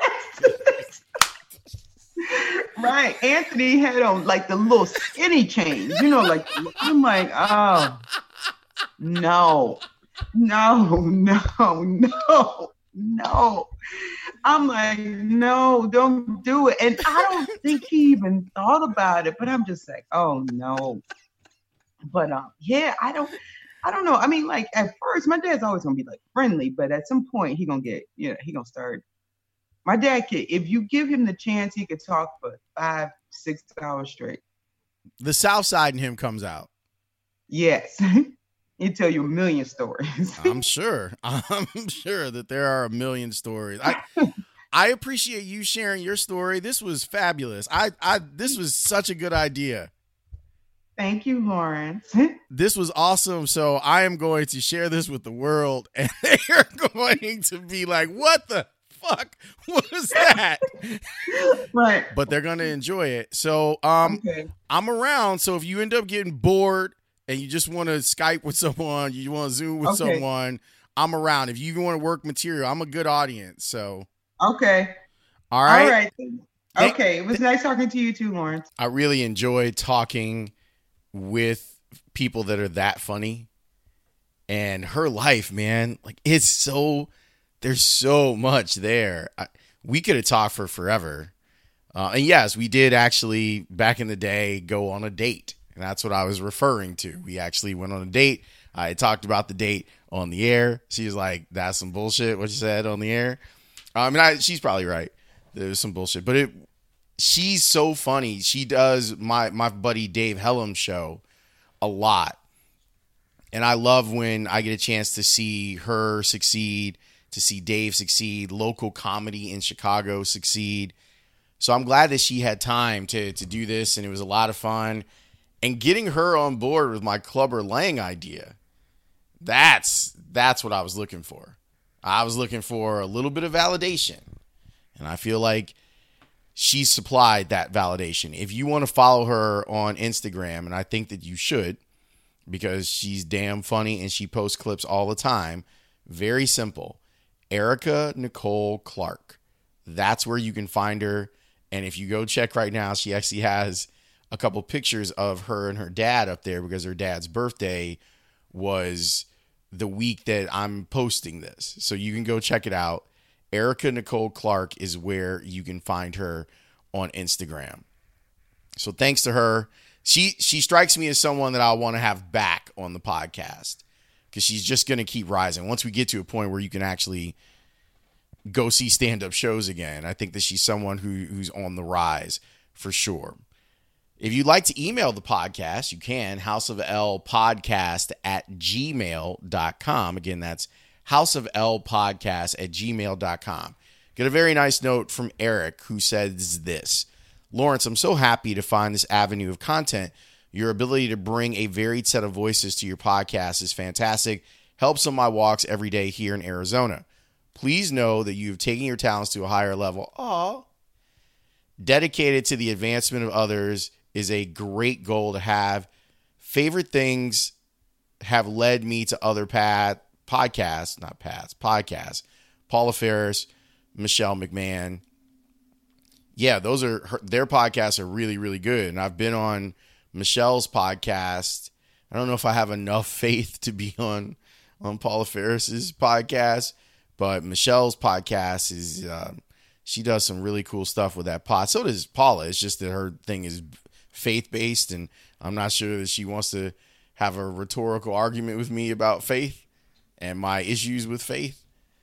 Right. Anthony had on like the little skinny chains, like, I'm like, oh, no. I'm like, no, don't do it. And I don't think he even thought about it, but I'm just like, oh no. But yeah, I don't know. I mean, like, at first, my dad's always gonna be like friendly, but at some point he gonna get, he gonna start. My dad if you give him the chance, he could talk for 5-6 hours straight. The South Side in him comes out. Yes. He'll tell you a million stories. I'm sure that there are a million stories. I appreciate you sharing your story. This was fabulous. This was such a good idea. Thank you, Lawrence. This was awesome. So I am going to share this with the world, and they're going to be like, what the fuck was that? Right. But they're going to enjoy it. So okay. I'm around. So if you end up getting bored and you just want to Skype with someone, you want to Zoom with someone, I'm around. If you even want to work material, I'm a good audience. So. Okay. All right. All right. Okay. It was nice talking to you too, Lawrence. I really enjoy talking with people that are that funny, and her life, man, like, there's so much there. We could have talked for forever. And yes, we did actually back in the day go on a date. And that's what I was referring to. We actually went on a date. I talked about the date on the air. She was like, that's some bullshit, what you said on the air. She's probably right. There's some bullshit. But she's so funny. She does my buddy Dave Hellam's show a lot. And I love when I get a chance to see her succeed, to see Dave succeed, local comedy in Chicago succeed. So I'm glad that she had time to do this, and it was a lot of fun. And getting her on board with my Clubber Lang idea, that's what I was looking for. I was looking for a little bit of validation. And I feel like she supplied that validation. If you want to follow her on Instagram, and I think that you should, because she's damn funny and she posts clips all the time. Very simple. Erica Nicole Clark. That's where you can find her. And if you go check right now, she actually has a couple pictures of her and her dad up there because her dad's birthday was the week that I'm posting this. So you can go check it out. Erica Nicole Clark is where you can find her on Instagram. So thanks to her. She strikes me as someone that I want to have back on the podcast because she's just going to keep rising. Once we get to a point where you can actually go see stand-up shows again, I think that she's someone who's on the rise for sure. If you'd like to email the podcast, you can, houseoflpodcast@gmail.com. Again, that's houseoflpodcast@gmail.com. Get a very nice note from Eric who says this. Lawrence, I'm so happy to find this avenue of content. Your ability to bring a varied set of voices to your podcast is fantastic. Helps on my walks every day here in Arizona. Please know that you've taken your talents to a higher level. Aww. Dedicated to the advancement of others is a great goal to have. Favorite things have led me to other podcasts. Paula Ferris, Michelle McMahon. Yeah, their podcasts are really, really good. And I've been on Michelle's podcast. I don't know if I have enough faith to be on Paula Ferris's podcast, but Michelle's podcast is, she does some really cool stuff with that pod. So does Paula. It's just that her thing is faith-based, and I'm not sure that she wants to have a rhetorical argument with me about faith and my issues with faith.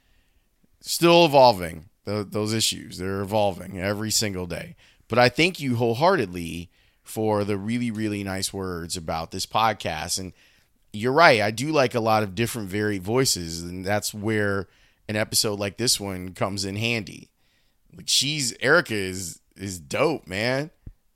Still evolving. Those issues, they're evolving every single day. But I thank you wholeheartedly for the really, really nice words about this podcast. And you're right. I do like a lot of different varied voices. And that's where an episode like this one comes in handy. Like Erica is dope, man.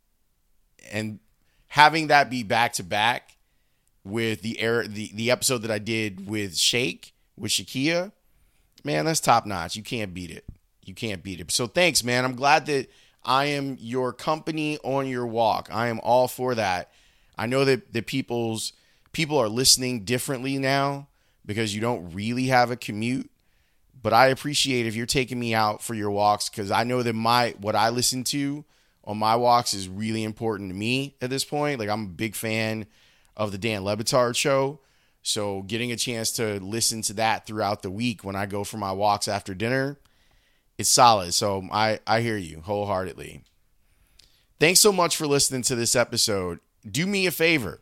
And having that be back to back with the episode that I did with Shakia, man, that's top notch. You can't beat it. You can't beat it. So thanks, man. I'm glad that I am your company on your walk. I am all for that. I know that people are listening differently now because you don't really have a commute. But I appreciate if you're taking me out for your walks because I know that what I listen to on my walks is really important to me at this point. Like I'm a big fan of the Dan Le Batard show. So getting a chance to listen to that throughout the week when I go for my walks after dinner, it's solid. So I hear you wholeheartedly. Thanks so much for listening to this episode. Do me a favor.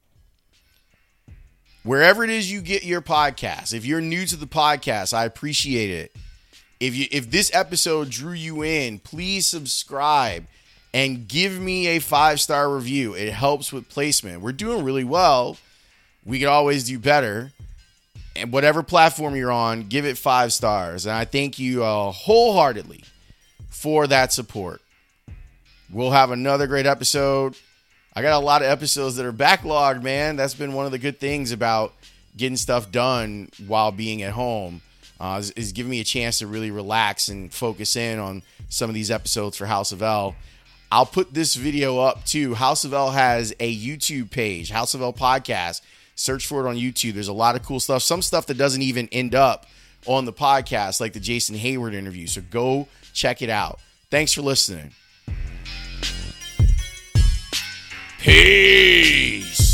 Wherever it is you get your podcast, if you're new to the podcast, I appreciate it. If this episode drew you in, please subscribe and give me a 5-star review. It helps with placement. We're doing really well. We could always do better. And whatever platform you're on, give it 5 stars. And I thank you wholeheartedly for that support. We'll have another great episode. I got a lot of episodes that are backlogged, man. That's been one of the good things about getting stuff done while being at home. Is giving me a chance to really relax and focus in on some of these episodes for House of L. I'll put this video up too. House of L has a YouTube page, House of L Podcast. Search for it on YouTube. There's a lot of cool stuff. Some stuff that doesn't even end up on the podcast, like the Jason Hayward interview. So go check it out. Thanks for listening. Peace.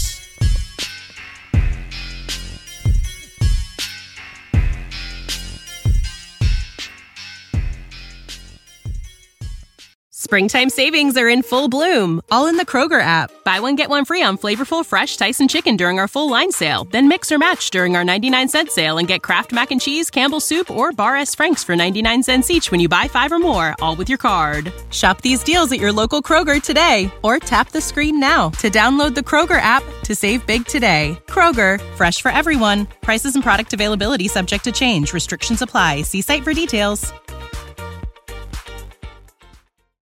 Springtime savings are in full bloom, all in the Kroger app. Buy one, get one free on flavorful, fresh Tyson chicken during our full line sale. Then mix or match during our 99-cent sale and get Kraft Mac and Cheese, Campbell's Soup, or Bar S. Frank's for 99 cents each when you buy 5 or more, all with your card. Shop these deals at your local Kroger today, or tap the screen now to download the Kroger app to save big today. Kroger, fresh for everyone. Prices and product availability subject to change. Restrictions apply. See site for details.